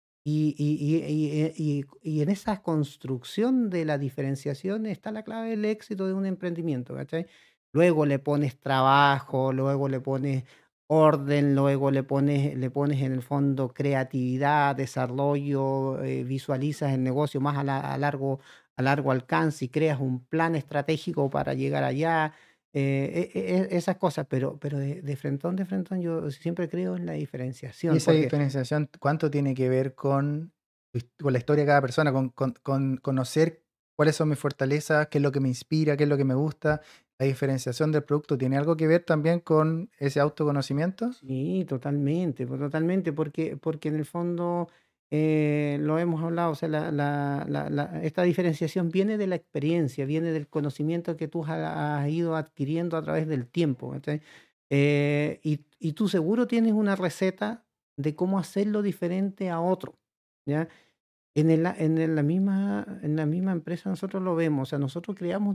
Y en esa construcción de la diferenciación está la clave del éxito de un emprendimiento, ¿cachai? Luego le pones trabajo, luego le pones orden, luego le pones en el fondo creatividad, desarrollo, visualizas el negocio más a largo alcance y creas un plan estratégico para llegar allá. Esas cosas, pero de frentón yo siempre creo en la Y diferenciación, esa porque diferenciación, ¿cuánto tiene que ver con la historia de cada persona, con conocer cuáles son mis fortalezas, qué es lo que me inspira, qué es lo que me gusta? La diferenciación del producto tiene algo que ver también con ese autoconocimiento. sí, totalmente, pues, totalmente, porque en el fondo, lo hemos hablado, o sea, esta diferenciación viene de la experiencia, viene del conocimiento que tú has ido adquiriendo a través del tiempo, ¿cachai? Y tú seguro tienes una receta de cómo hacerlo diferente a otro, ¿ya? En la misma empresa nosotros lo vemos, o sea, nosotros creamos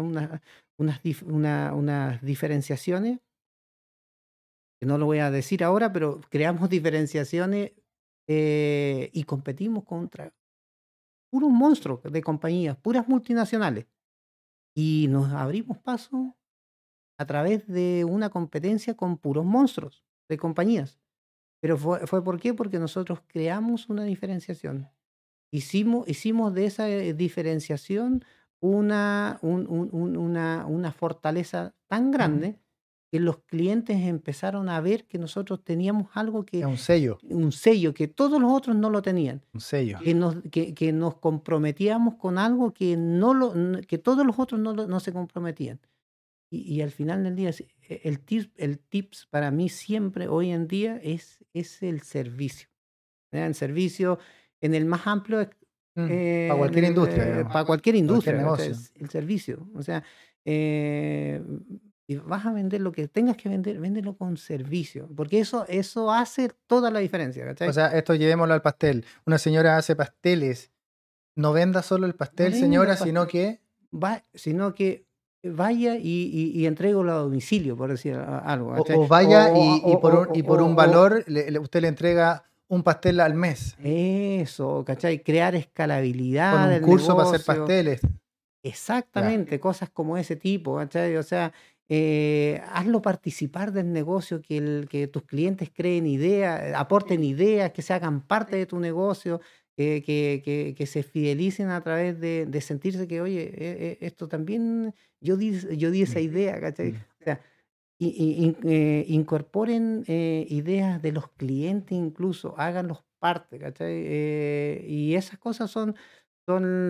unas diferenciaciones, que no lo voy a decir ahora, pero creamos diferenciaciones y competimos contra puros monstruos de compañías, puras multinacionales. Y nos abrimos paso a través de una competencia con puros monstruos de compañías. Pero fue ¿por qué? Porque nosotros creamos una diferenciación. Hicimos de esa diferenciación una fortaleza tan grande que los clientes empezaron a ver que nosotros teníamos algo Es que, un sello, un sello que todos los otros no lo tenían, un sello. que nos comprometíamos con algo que todos los otros no se comprometían. Y al final del día, el tips para mí siempre, hoy en día, es el servicio. ¿Ya? El servicio en el más amplio, Para cualquier industria, digamos, para cualquier cualquier industria, ¿cachai? negocio. Es el servicio. O sea, eh, si vas a vender lo que tengas que vender, véndelo con servicio, porque eso hace toda la diferencia, O ¿cachai? sea, esto llevémoslo al pastel. Una señora hace pasteles. No venda solo el No pastel, venda señora, el sino pastel, que sino que vaya y entréguelo a domicilio, por decir algo, ¿cachai? o vaya y por un O valor usted le entrega un pastel al mes eso, ¿cachai? Crear con escalabilidad un del curso para hacer negocio. pasteles. Ya, Exactamente, cosas como ese tipo, ¿cachai? O sea, hazlo participar del negocio, que tus clientes creen ideas, aporten ideas, que se hagan parte de tu negocio, que se fidelicen a través de sentirse que, oye, esto también, yo di esa idea, ¿cachai? Mm. O sea, incorporen ideas de los clientes incluso, háganlos parte, ¿cachai? Y esas cosas son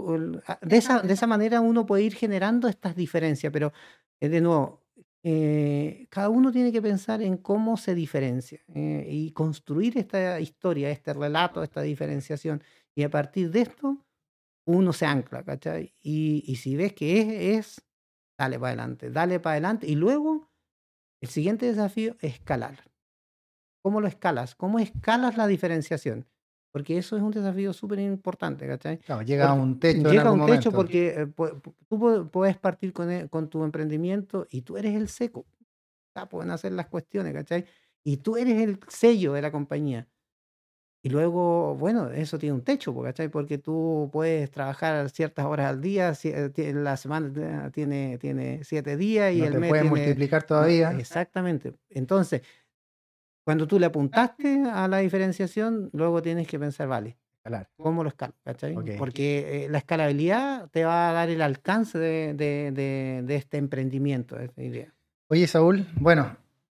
de esa manera uno puede ir generando estas diferencias, pero de nuevo, cada uno tiene que pensar en cómo se diferencia y construir esta historia, este relato, esta diferenciación. Y a partir de esto, uno se ancla, ¿cachai? Y si ves que dale para adelante. Y luego, el siguiente desafío es escalar. ¿Cómo lo escalas? ¿Cómo escalas la diferenciación? Porque eso es un desafío súper importante, ¿cachai? Claro, llega a Porque un techo en llega a algún un techo momento. porque tú puedes partir con tu emprendimiento y tú eres el seco. Pueden hacer las cuestiones, ¿cachai? Y tú eres el sello de la compañía. Y luego, bueno, eso tiene un techo, ¿cachai? Porque tú puedes trabajar ciertas horas al día, la semana tiene 7 días y No el te mes puedes tiene... multiplicar todavía. Exactamente. Entonces, cuando tú le apuntaste a la diferenciación, luego tienes que pensar, vale, Escalar. ¿cómo lo escalo? ¿Cachai? Ok. Porque la escalabilidad te va a dar el alcance de este emprendimiento, de esta idea. Oye, Saúl, bueno,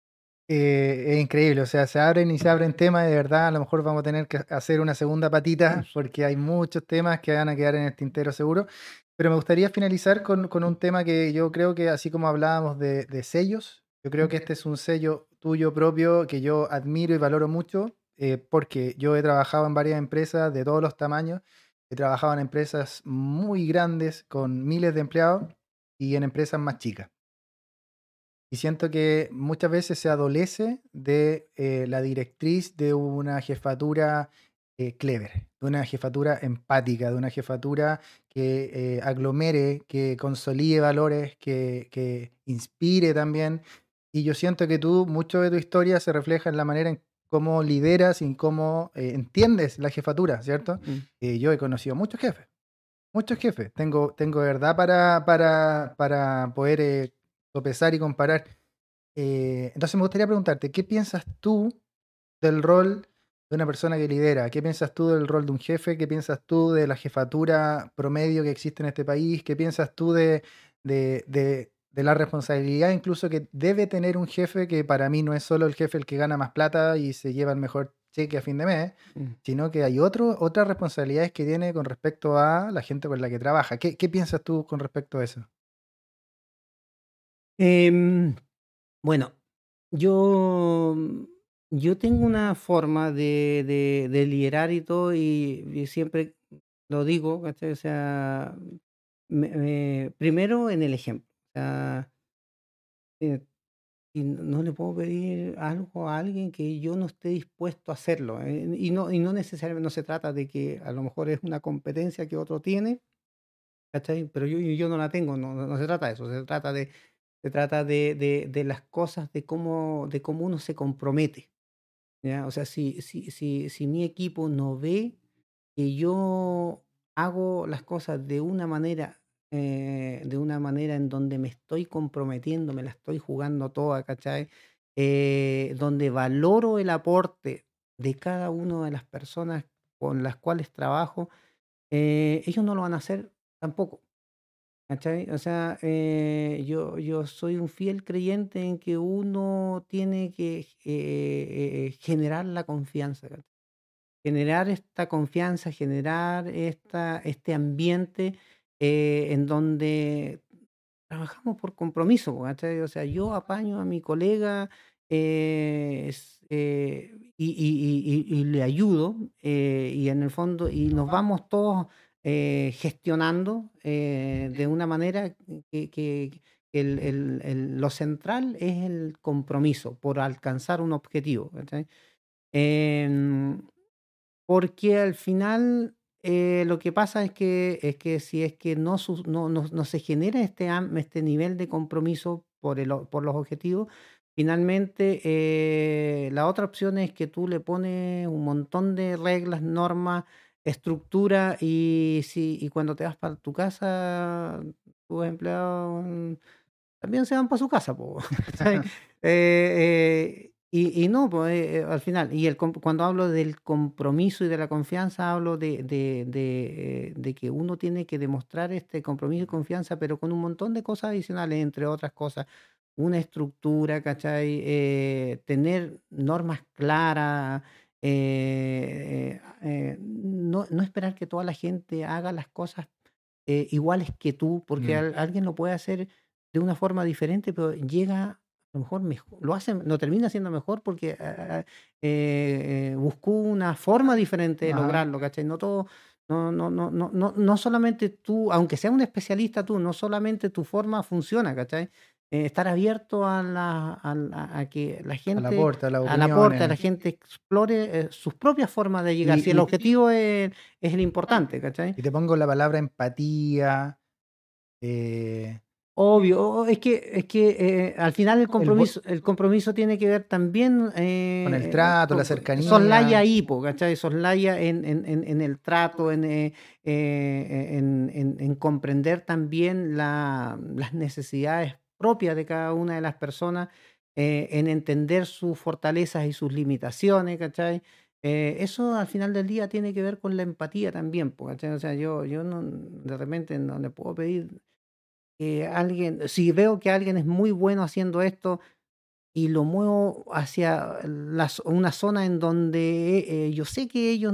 es increíble, o sea, se abren temas, de verdad, a lo mejor vamos a tener que hacer una segunda patita porque hay muchos temas que van a quedar en el tintero seguro, pero me gustaría finalizar con un tema que yo creo que así como hablábamos de sellos, yo creo que este es un sello tuyo propio que yo admiro y valoro mucho porque yo he trabajado en varias empresas de todos los tamaños, he trabajado en empresas muy grandes con miles de empleados y en empresas más chicas. Y siento que muchas veces se adolece de la directriz de una jefatura clever, de una jefatura empática, de una jefatura que aglomere, que consolide valores, que inspire también. Y yo siento que tú, mucho de tu historia se refleja en la manera en cómo lideras y en cómo entiendes la jefatura, ¿cierto? Yo he conocido muchos jefes. Muchos jefes. Tengo verdad para poder sopesar y comparar. Entonces me gustaría preguntarte, ¿qué piensas tú del rol de una persona que lidera? ¿Qué piensas tú del rol de un jefe? ¿Qué piensas tú de la jefatura promedio que existe en este país? ¿Qué piensas tú de la responsabilidad incluso que debe tener un jefe que para mí no es solo el jefe el que gana más plata y se lleva el mejor cheque a fin de mes, Mm. sino que hay otras responsabilidades que tiene con respecto a la gente con la que trabaja? ¿Qué piensas tú con respecto a eso? Em, bueno, yo, yo tengo una forma de liderar y todo, y siempre lo digo, ¿cachai? O sea, primero en el ejemplo. O sea, eh, y no le puedo pedir algo a alguien que yo no esté dispuesto a hacerlo. Y no necesariamente no se trata de que a lo mejor es una competencia que otro tiene, ¿cachai? Pero yo no la tengo, no se trata de eso, se trata de las cosas, de cómo uno se compromete, ¿ya? O sea, si mi equipo no ve que yo hago las cosas de una manera en donde me estoy comprometiendo, me la estoy jugando toda, ¿cachai? Donde valoro el aporte de cada una de las personas con las cuales trabajo, ellos no lo van a hacer tampoco, ¿cachai? O sea, yo soy un fiel creyente en que uno tiene que generar la confianza, ¿cachai? Generar esta confianza, generar este ambiente en donde trabajamos por compromiso, po, ¿cachai? O sea, yo apaño a mi colega y le ayudo, y en el fondo, y nos vamos todos gestionando de una manera que lo central es el compromiso por alcanzar un objetivo, ¿cachai? Em, Porque al final lo que pasa es que si es que no se genera este nivel de compromiso por los objetivos, finalmente la otra opción es que tú le pones un montón de reglas, normas, estructura y cuando te vas para tu casa, tus empleados también se van para su casa, po, ¿cachai? Y no, pues, al final, cuando hablo del compromiso y de la confianza, hablo de que uno tiene que demostrar este compromiso y confianza, pero con un montón de cosas adicionales, entre otras cosas, una estructura, ¿cachai? Tener normas claras, no esperar que toda la gente haga las cosas iguales que tú, porque Mm. alguien lo puede hacer de una forma diferente, pero llega a lo mejor mejor, lo termina haciendo mejor porque buscó una forma diferente de Ajá. lograrlo, ¿cachai? No solamente tú, aunque sea un especialista tú, no solamente tu forma funciona, ¿cachai? Estar abierto a que la Al gente, aporte, a las al aporte, a la opiniones. gente explore sus propias formas de llegar. Y, Si el y, objetivo es el importante, ¿cachai? y te pongo la palabra empatía. eh, Obvio, es que al final el el, bu- compromiso, el compromiso tiene que ver también con el trato, la soslaya cercanía. ahí, po, ¿cachai? Soslaya en el trato, en comprender también las necesidades propias de cada una de las personas, en entender sus fortalezas y sus limitaciones, ¿cachai? Eso al final del día tiene que ver con la empatía también, po, ¿cachai? O sea, yo no, de repente no le puedo pedir si veo que alguien es muy bueno haciendo esto y lo muevo hacia una zona en donde yo sé que ellos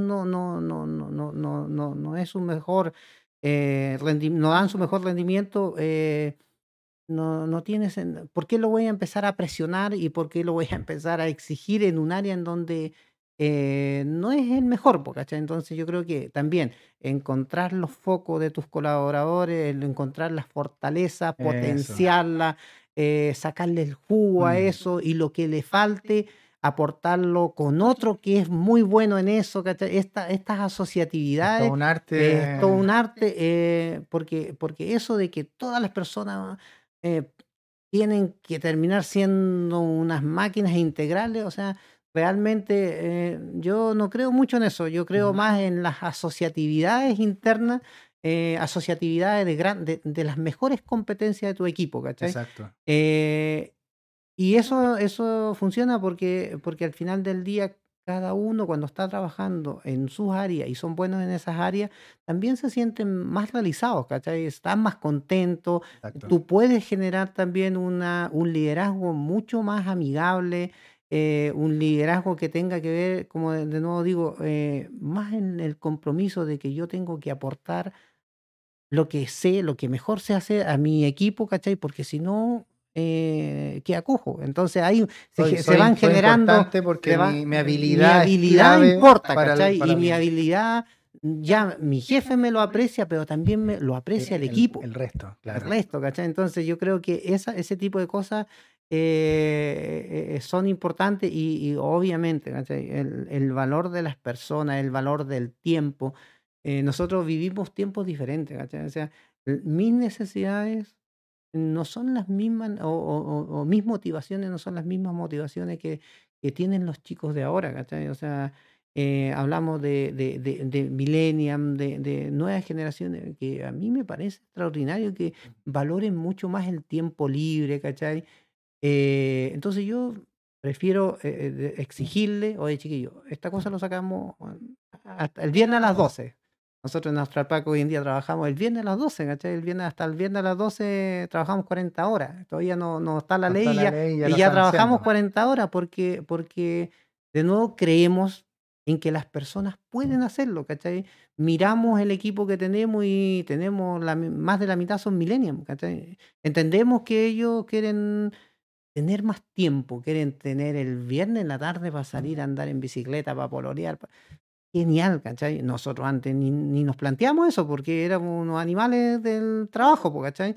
no es su mejor no dan su mejor rendimiento, no tiene ¿por qué lo voy a empezar a presionar y por qué lo voy a empezar a exigir en un área en donde no es el mejor, po, ¿cachai? Entonces yo creo que también encontrar los focos de tus colaboradores, encontrar las fortalezas, Eso. potenciarlas, sacarle el jugo a Mm. eso y lo que le falte, aportarlo con otro que es muy bueno en eso, ¿cachai? Estas Es todo asociatividades un es todo arte. un arte, porque eso de que todas las personas eh, tienen que terminar siendo unas máquinas integrales, o sea, realmente yo no creo mucho en eso, yo creo Ujú. más en las asociatividades internas, asociatividades de las mejores competencias de tu equipo, ¿cachai? Exacto. Eh, y eso funciona porque al final del día, cada uno cuando está trabajando en sus áreas y son buenos en esas áreas, también se sienten más realizados, ¿cachai? Están más contentos. Exacto. Tú puedes generar también un liderazgo mucho más amigable, un liderazgo que tenga que ver, como de nuevo digo, más en el compromiso de que yo tengo que aportar lo que sé, lo que mejor sé hacer a mi equipo, ¿cachai? Porque si no, queda cojo. Entonces ahí se van Soy generando, importante porque se va, mi mi habilidad es habilidad clave importa, para ¿cachai? Y para mi habilidad, ya mi jefe me lo aprecia, pero también lo aprecia el equipo, el resto, el claro. resto, ¿cachai? Entonces yo creo que ese tipo de cosas son importantes y obviamente, ¿cachai? El valor de las personas, el valor del tiempo. Nosotros vivimos tiempos diferentes, ¿cachai? O sea, mis necesidades no son las mismas o mis motivaciones no son las mismas motivaciones que tienen los chicos de ahora, ¿cachai? O sea, hablamos de millennium, de nuevas generaciones, que a mí me parece extraordinario que valoren mucho más el tiempo libre, ¿cachai? Entonces yo prefiero exigirle, oye chiquillo, esta cosa lo sacamos hasta el viernes a las 12. Nosotros en nuestra Paco hoy en día trabajamos el viernes a las 12, ¿cachai? Hasta el viernes a las 12 trabajamos 40 horas. Todavía no está la No ley está y la ya, ley, ya y lo ya están trabajamos haciendo. 40 horas porque de nuevo creemos en que las personas pueden hacerlo, ¿cachai? Miramos el equipo que tenemos y tenemos más de la mitad son millennials, ¿cachai? Entendemos que ellos quieren tener más tiempo, quieren tener el viernes en la tarde para salir a andar en bicicleta, para pololear. Genial, ¿cachai? Nosotros antes ni nos planteamos eso porque éramos unos animales del trabajo, po, ¿cachai?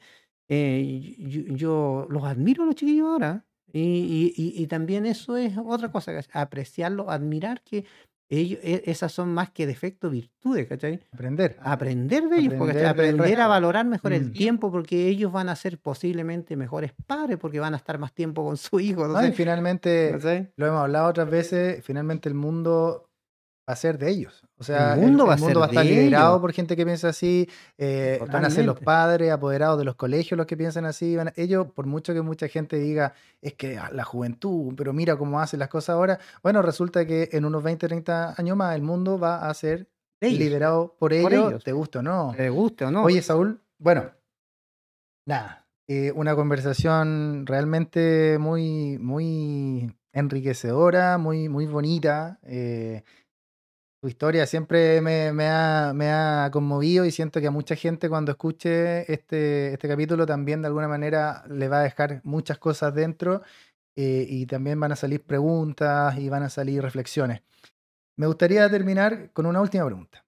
Yo los admiro a los chiquillos ahora. Y también eso es otra cosa, ¿cachai? Apreciarlo, admirar que esas son más que defectos, virtudes, ¿cachai? Aprender. Aprender de ellos, porque Aprender del aprender a resto. valorar mejor el Mm. tiempo, porque ellos van a ser posiblemente mejores padres, porque van a estar más tiempo con su hijo, no No, y sé, finalmente, ¿cachai? lo hemos hablado otras veces, finalmente el mundo va a ser de ellos. O El sea, mundo va el a ser mundo va a estar de liderado ellos, por gente que piensa así, van a ser los totalmente. padres, apoderados de los colegios los que piensan así. Ellos, por mucho que mucha gente diga, es que la juventud, pero mira cómo hacen las cosas ahora, bueno, resulta que en unos 20, 30 años más el mundo va a ser De ellos, liderado por por ellos, ellos, te guste o no. te guste o no. Oye, Saúl, bueno, nada, una conversación realmente muy, muy enriquecedora, muy, muy bonita. Tu historia siempre me ha conmovido y siento que a mucha gente cuando escuche este capítulo también de alguna manera le va a dejar muchas cosas dentro, y también van a salir preguntas y van a salir reflexiones. Me gustaría terminar con una última pregunta.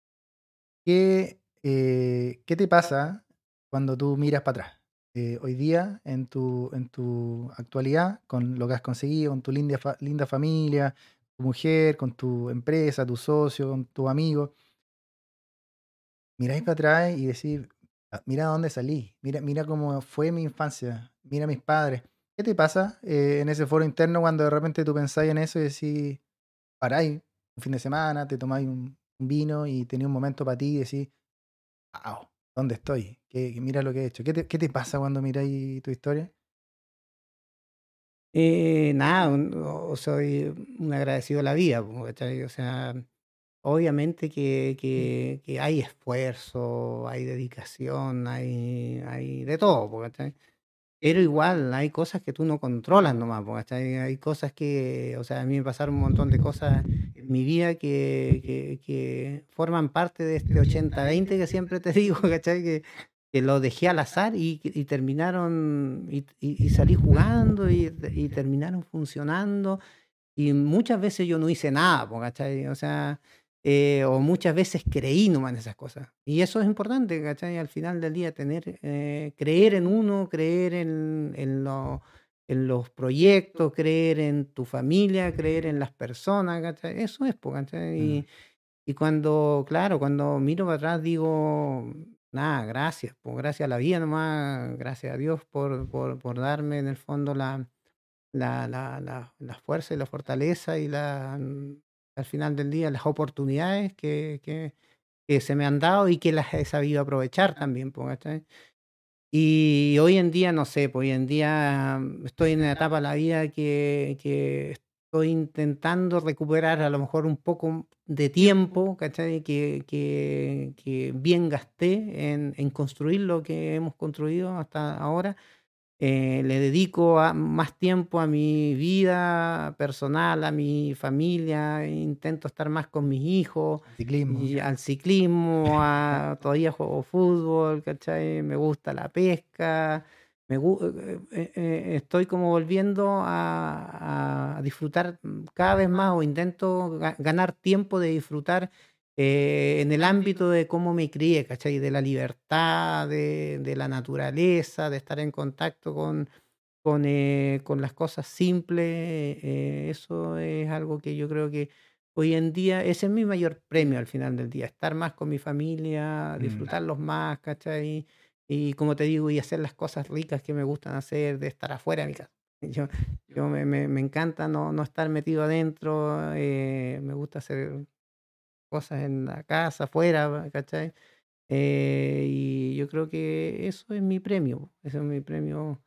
¿Qué te pasa cuando tú miras para atrás? Hoy día, en tu actualidad, con lo que has conseguido, con tu linda familia, tu mujer, con tu empresa, tu socio, con tu amigo, miráis para atrás y decís, "Ah, mira dónde salí, mira cómo fue mi infancia, mira mis padres". ¿Qué te pasa en ese foro interno cuando de repente tú pensáis en eso y decís, paráis un fin de semana, te tomáis un vino y tenéis un momento para ti y decís, wow, ¿dónde estoy? Mira lo que he hecho. ¿Qué te pasa cuando miráis tu historia? Nada, soy un agradecido a la vida, po, ¿cachai? O sea, obviamente que hay esfuerzo, hay dedicación, hay de todo, po, ¿cachai? Pero igual hay cosas que tú no controlas nomás, po, ¿cachai? Hay cosas que, o sea, a mí me pasaron un montón de cosas en mi vida que forman parte de este 80-20 que siempre te digo, ¿cachai? Que lo dejé al azar y terminaron, y salí jugando y terminaron funcionando. Y muchas veces yo no hice nada, po, ¿cachai? O sea, o muchas veces creí nomás en esas cosas. Y eso es importante, ¿cachai? Al final del día, creer en uno, creer en los proyectos, creer en tu familia, creer en las personas, ¿cachai? Eso es, po, ¿cachai? Mm. Y cuando, claro, cuando miro para atrás digo, nada, gracias, pues gracias a la vida nomás, gracias a Dios por darme en el fondo la fuerza y la fortaleza al final del día las oportunidades que se me han dado y que las he sabido aprovechar también, pues, ¿cachai? Y hoy en día, no sé, pues hoy en día estoy en una etapa de la vida que estoy intentando recuperar a lo mejor un poco de tiempo, ¿cachai? Que bien gasté en construir lo que hemos construido hasta ahora. Le dedico más tiempo a mi vida personal, a mi familia, intento estar más con mis hijos Ciclismo. y al ciclismo, todavía juego fútbol, ¿cachai? Me gusta la pesca, estoy como volviendo a disfrutar cada vez más o intento ganar tiempo de disfrutar en el ámbito de cómo me crié, ¿cachai? De la libertad, de la naturaleza, de estar en contacto con las cosas simples. Eso es algo que yo creo que hoy en día, ese es mi mayor premio al final del día, estar más con mi familia, disfrutarlos más, ¿cachai? Y como te digo, y hacer las cosas ricas que me gustan hacer, de estar afuera de mi casa. Yo me encanta no estar metido adentro, me gusta hacer cosas en la casa, afuera, ¿cachai? Y yo creo que eso es mi premio, eso es mi premio.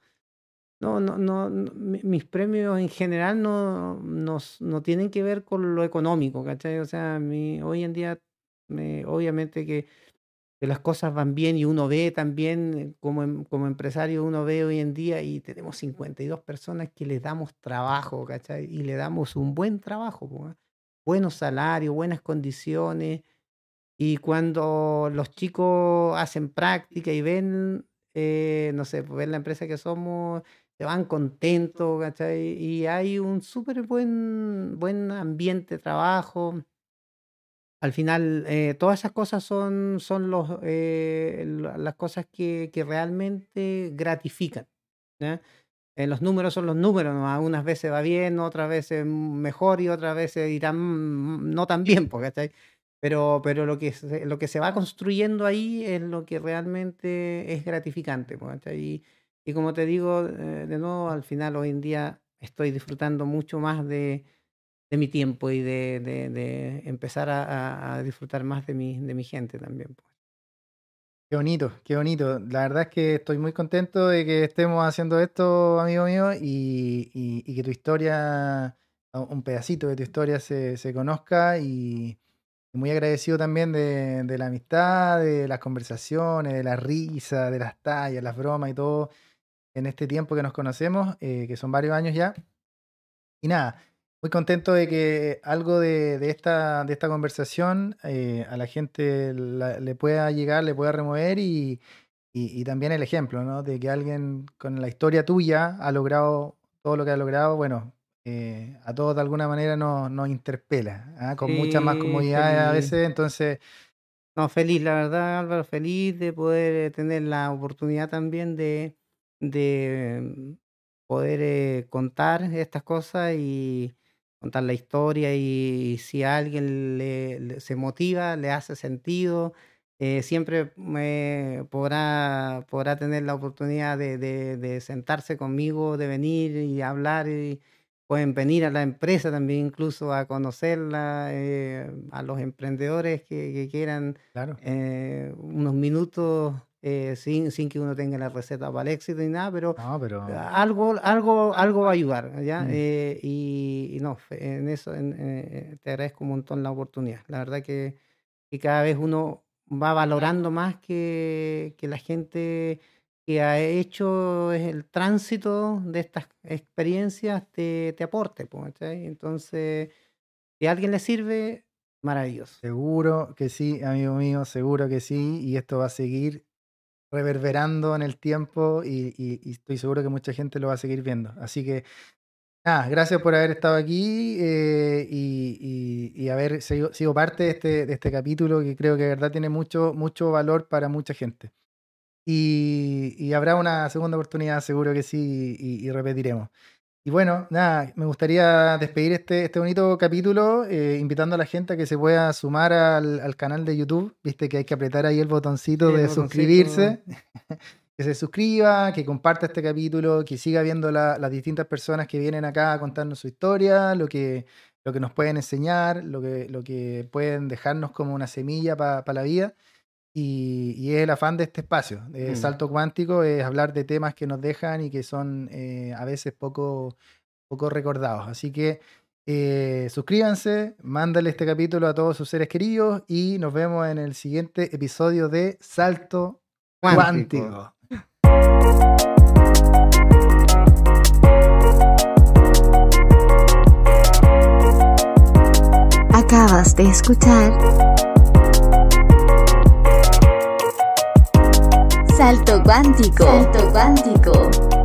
Mis premios en general no tienen que ver con lo económico, ¿cachai? O sea, hoy en día, obviamente que las cosas van bien y uno ve también, como empresario, uno ve hoy en día y tenemos 52 personas que les damos trabajo, ¿cachai? Y le damos un buen trabajo, po, buenos salarios, buenas condiciones. Y cuando los chicos hacen práctica y ven, no sé, pues ven la empresa que somos, se van contentos, ¿cachai? Y hay un súper buen ambiente de trabajo. Al final, todas esas cosas son las cosas que realmente gratifican, ¿ya? Los números son los números, ¿no? Unas veces va bien, otras veces mejor y otras veces irán no tan bien, ¿cachai? Pero lo que se va construyendo ahí es lo que realmente es gratificante, ¿cachai? Y como te digo, de nuevo, al final hoy en día estoy disfrutando mucho más de mi tiempo y de empezar a disfrutar más de mi gente también, pues. Qué bonito, qué bonito. La verdad es que estoy muy contento de que estemos haciendo esto, amigo mío, y que tu historia, un pedacito de tu historia se conozca, y muy agradecido también de la amistad, de las conversaciones, de la risa, de las tallas, las bromas y todo en este tiempo que nos conocemos, que son varios años ya. Y nada, muy contento de que algo de esta conversación a la gente le pueda llegar, le pueda remover, y también el ejemplo, ¿no? De que alguien con la historia tuya ha logrado todo lo que ha logrado. Bueno, a todos de alguna manera nos interpela, ¿ah? Con mucha más Sí, comodidad a feliz. veces, entonces, No, feliz, la verdad, Álvaro, feliz de poder tener la oportunidad también de poder contar estas cosas y contar la historia, y si a alguien se motiva, le hace sentido, siempre podrá tener la oportunidad de sentarse conmigo, de venir y hablar. Y pueden venir a la empresa también, incluso a conocerla, a los emprendedores que quieran claro. unos minutos, sin que uno tenga la receta para el éxito ni nada, pero No, pero algo va a ayudar, ¿ya? mm, Y no, en eso te agradezco un montón la oportunidad. La verdad que cada vez uno va valorando más que la gente que ha hecho el tránsito de estas experiencias te aporte, pues, ¿cachai? Entonces, si a alguien le sirve, maravilloso. seguro que sí, amigo mío, seguro que sí, y esto va a seguir reverberando en el tiempo, y estoy seguro que mucha gente lo va a seguir viendo. Así que nada, gracias por haber estado aquí, y haber sido parte de este capítulo, que creo que de verdad tiene mucho, mucho valor para mucha gente. Y habrá una segunda oportunidad, seguro que sí, y repetiremos. Y bueno, nada, me gustaría despedir este bonito capítulo, invitando a la gente a que se pueda sumar al canal de YouTube. Viste que hay que apretar ahí el botoncito El de botoncito. suscribirse, que se suscriba, que comparta este capítulo, que siga viendo las distintas personas que vienen acá a contarnos su historia, lo que nos pueden enseñar, lo que pueden dejarnos como una semilla para la vida. Y es el afán de este espacio, de Salto Cuántico, es hablar de temas que nos dejan y que son a veces poco recordados. Así que suscríbanse, mándale este capítulo a todos sus seres queridos, y nos vemos en el siguiente episodio de Salto Cuántico. Acabas de escuchar Salto Cuántico. Salto Cuántico.